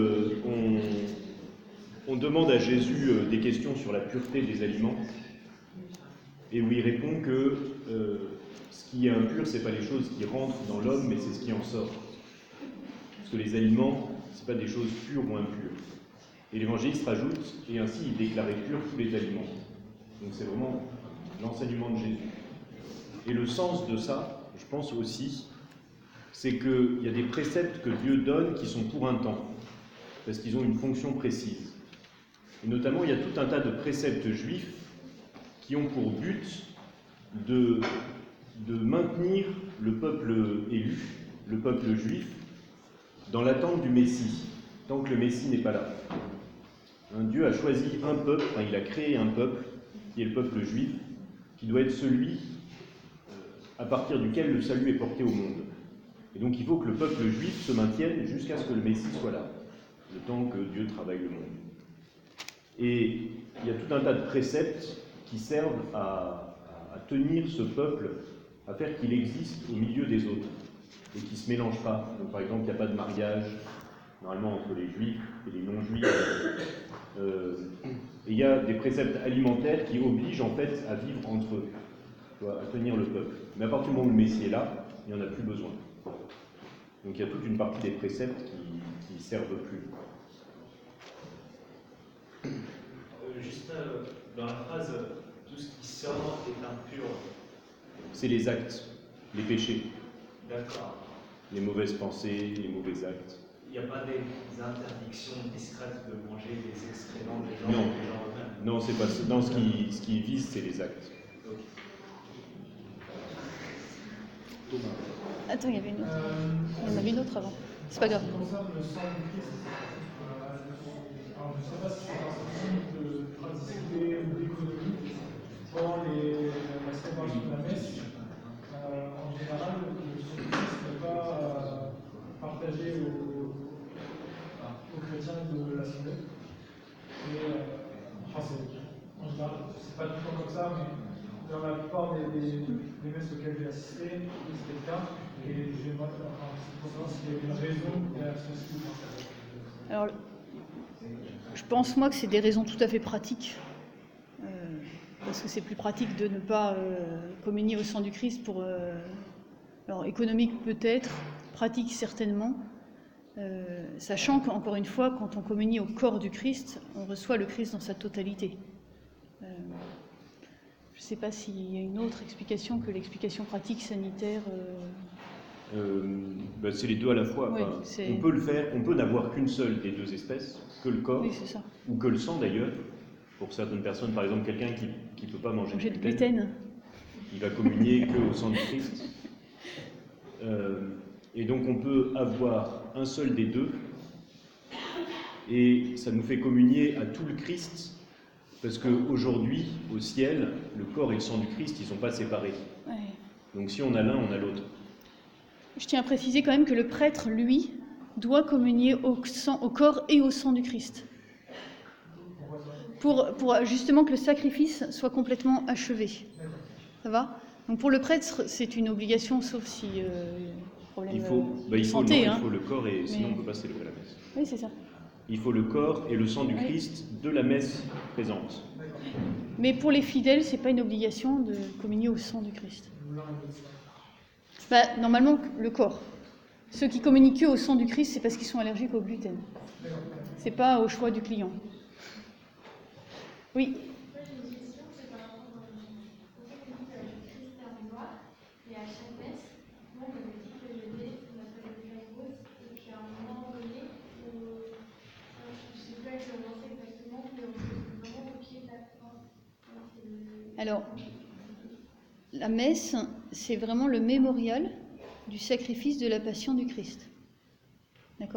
on demande à Jésus des questions sur la pureté des aliments. Et où il répond que ce qui est impur, ce n'est pas les choses qui rentrent dans l'homme, mais c'est ce qui en sort. Parce que les aliments, ce n'est pas des choses pures ou impures. Et l'évangéliste rajoute, et ainsi il déclarait purs tous les aliments. Donc c'est vraiment l'enseignement de Jésus. Et le sens de ça, je pense aussi, c'est qu'il y a des préceptes que Dieu donne qui sont pour un temps, parce qu'ils ont une fonction précise. Et notamment, il y a tout un tas de préceptes juifs qui ont pour but de maintenir le peuple élu, le peuple juif, dans l'attente du Messie, tant que le Messie n'est pas là. Dieu a choisi un peuple, enfin, il a créé un peuple, qui est le peuple juif, qui doit être celui à partir duquel le salut est porté au monde. Et donc il faut que le peuple juif se maintienne jusqu'à ce que le Messie soit là, le temps que Dieu travaille le monde. Et il y a tout un tas de préceptes qui servent à tenir ce peuple, à faire qu'il existe au milieu des autres, et qu'il ne se mélange pas. Donc, par exemple, il n'y a pas de mariage, normalement, entre les juifs et les non-juifs. Et il y a des préceptes alimentaires qui obligent, en fait, à vivre entre eux, à tenir le peuple. Mais à partir du moment où le Messie est là, il n'y en a plus besoin. Donc il y a toute une partie des préceptes qui ne servent plus. Juste dans la phrase, tout ce qui sort est impur. C'est les actes, les péchés. D'accord. Les mauvaises pensées, les mauvais actes. Il n'y a pas des interdictions discrètes de manger des excréments des gens? Non, non, c'est pas ça. Non, ce qui vise, c'est les actes. Okay. Attends, il y avait une autre. Il y en avait une autre avant. C'est pas grave. En ce qui concerne le sang du Christ, alors je ne sais pas si c'est un signe de praticité ou d'économie. Pendant la célébration de la messe, en général, le sang du Christ n'est pas partagé aux chrétiens de l'Assemblée. En général, c'est pas tout le temps comme ça, mais dans la plupart des messes auxquelles j'ai assisté, c'était le cas. Et c'est pour savoir s'il y avait une raison derrière ceci. Alors, je pense, moi, que c'est des raisons tout à fait pratiques. Parce que c'est plus pratique de ne pas communier au sang du Christ pour... alors, économique peut-être, pratique certainement. Sachant qu'encore une fois, quand on communie au corps du Christ, on reçoit le Christ dans sa totalité. Je ne sais pas s'il y a une autre explication que l'explication pratique sanitaire. C'est les deux à la fois. Oui, on peut le faire, on peut n'avoir qu'une seule des deux espèces, que le corps, oui, c'est ça. Ou que le sang d'ailleurs. Pour certaines personnes, par exemple, quelqu'un qui ne peut pas manger de gluten, il va communier qu'au sang du Christ. Et donc on peut avoir un seul des deux, et ça nous fait communier à tout le Christ, parce qu'aujourd'hui, au ciel, le corps et le sang du Christ, ils ne sont pas séparés. Ouais. Donc si on a l'un, on a l'autre. Je tiens à préciser quand même que le prêtre, lui, doit communier au corps et au sang du Christ. Pour justement que le sacrifice soit complètement achevé. Ça va ? Donc pour le prêtre, c'est une obligation, sauf si problème de santé. Il faut le corps, et sinon on ne peut pas célébrer la messe. Oui, c'est ça. Il faut le corps et le sang du Christ de la messe présente. Mais pour les fidèles, ce n'est pas une obligation de communier au sang du Christ. Normalement, le corps. Ceux qui communient que au sang du Christ, c'est parce qu'ils sont allergiques au gluten. C'est pas au choix du client. Oui. Alors, la messe, c'est vraiment le mémorial du sacrifice de la passion du Christ. D'accord ?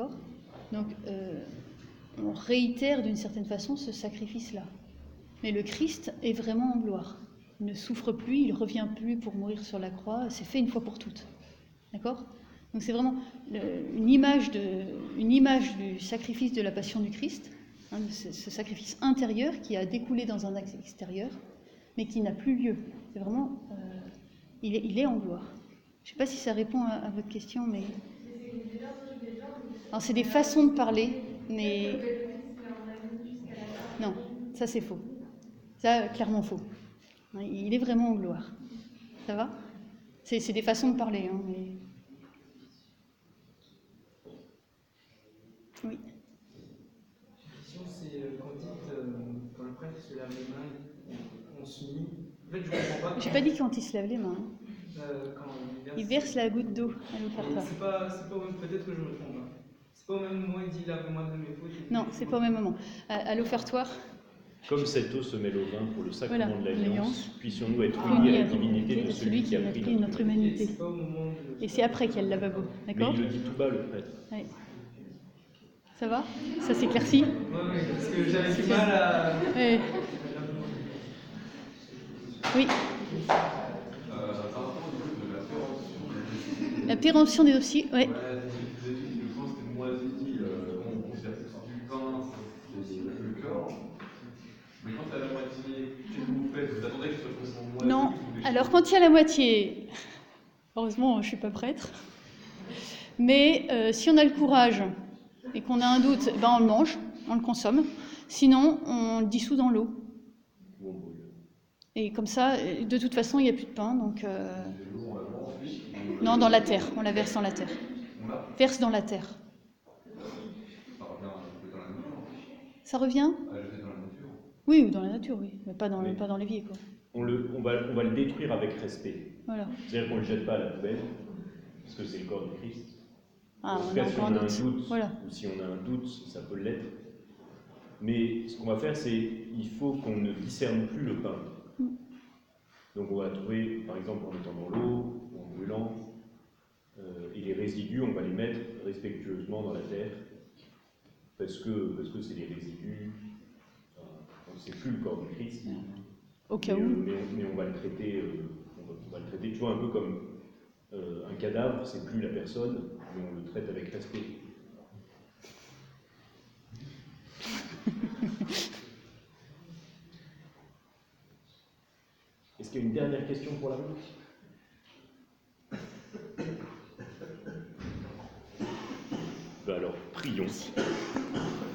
Donc, on réitère d'une certaine façon ce sacrifice-là. Mais le Christ est vraiment en gloire. Il ne souffre plus, il ne revient plus pour mourir sur la croix, c'est fait une fois pour toutes. D'accord ? Donc c'est vraiment une image du sacrifice de la passion du Christ, hein, ce sacrifice intérieur qui a découlé dans un acte extérieur, mais qui n'a plus lieu. C'est vraiment... il est en gloire. Je ne sais pas si ça répond à votre question, mais... Alors c'est des façons de parler, mais... Non, ça c'est faux. Ça, clairement faux. Il est vraiment en gloire. Ça va ? C'est des façons de parler, hein, mais... Oui. La question, c'est quand le prêtre se lave les mains, on s'unit. En fait, je comprends pas. J'ai pas dit quand il se lave les mains. Hein. Il verse la goutte d'eau à l'offertoire. C'est pas au même, peut-être que je me trompe. Hein. C'est pas au même moment, il dit lave-moi de mes fautes. Non, c'est pas au même moment. À l'offertoire. Comme cette eau se mêle au vin pour le sacrement de l'alliance, puissions-nous être unis unis à la divinité de celui qui a pris notre humanité. Et c'est après qu'il y a le lavabo, d'accord ? Mais il le dit tout bas, le prêtre. Oui. Ça va? Ça s'éclaircit? Oui, parce que j'avais du mal à... Oui. Oui. Par rapport au niveau de la péremption. La péremption des dossiers, oui. Ouais, vous avez dit que quand c'était moisi, on considère que c'est du pain, c'est le corps. Mais quand c'est à la moitié, qu'est-ce que vous faites? Vous attendez que ce soit complètement moisi? Non. Alors, quand il y a la moitié, heureusement, je ne suis pas prêtre, mais si on a le courage et qu'on a un doute, ben on le mange, on le consomme. Sinon, on le dissout dans l'eau. Et comme ça, de toute façon, il n'y a plus de pain, donc... Non, dans la terre. On la verse dans la terre. Verse dans la terre. Ça revient? Oui, ou dans la nature, oui. Mais pas dans l'évier, quoi. On va le détruire avec respect. Voilà. C'est-à-dire qu'on ne le jette pas à la poubelle, parce que c'est le corps du Christ. Ah, en tout cas, si on a un doute, voilà. ou si on a un doute, ça peut l'être. Mais ce qu'on va faire, c'est il faut qu'on ne discerne plus le pain. Donc on va trouver, par exemple, en mettant dans l'eau, ou en brûlant, et les résidus, on va les mettre respectueusement dans la terre, parce que c'est les résidus, c'est plus le corps du Christ. Au cas où. Mais on va le traiter, tu vois, un peu comme un cadavre, c'est plus la personne, mais on le traite avec respect. Est-ce qu'il y a une dernière question pour la route? Alors, prions.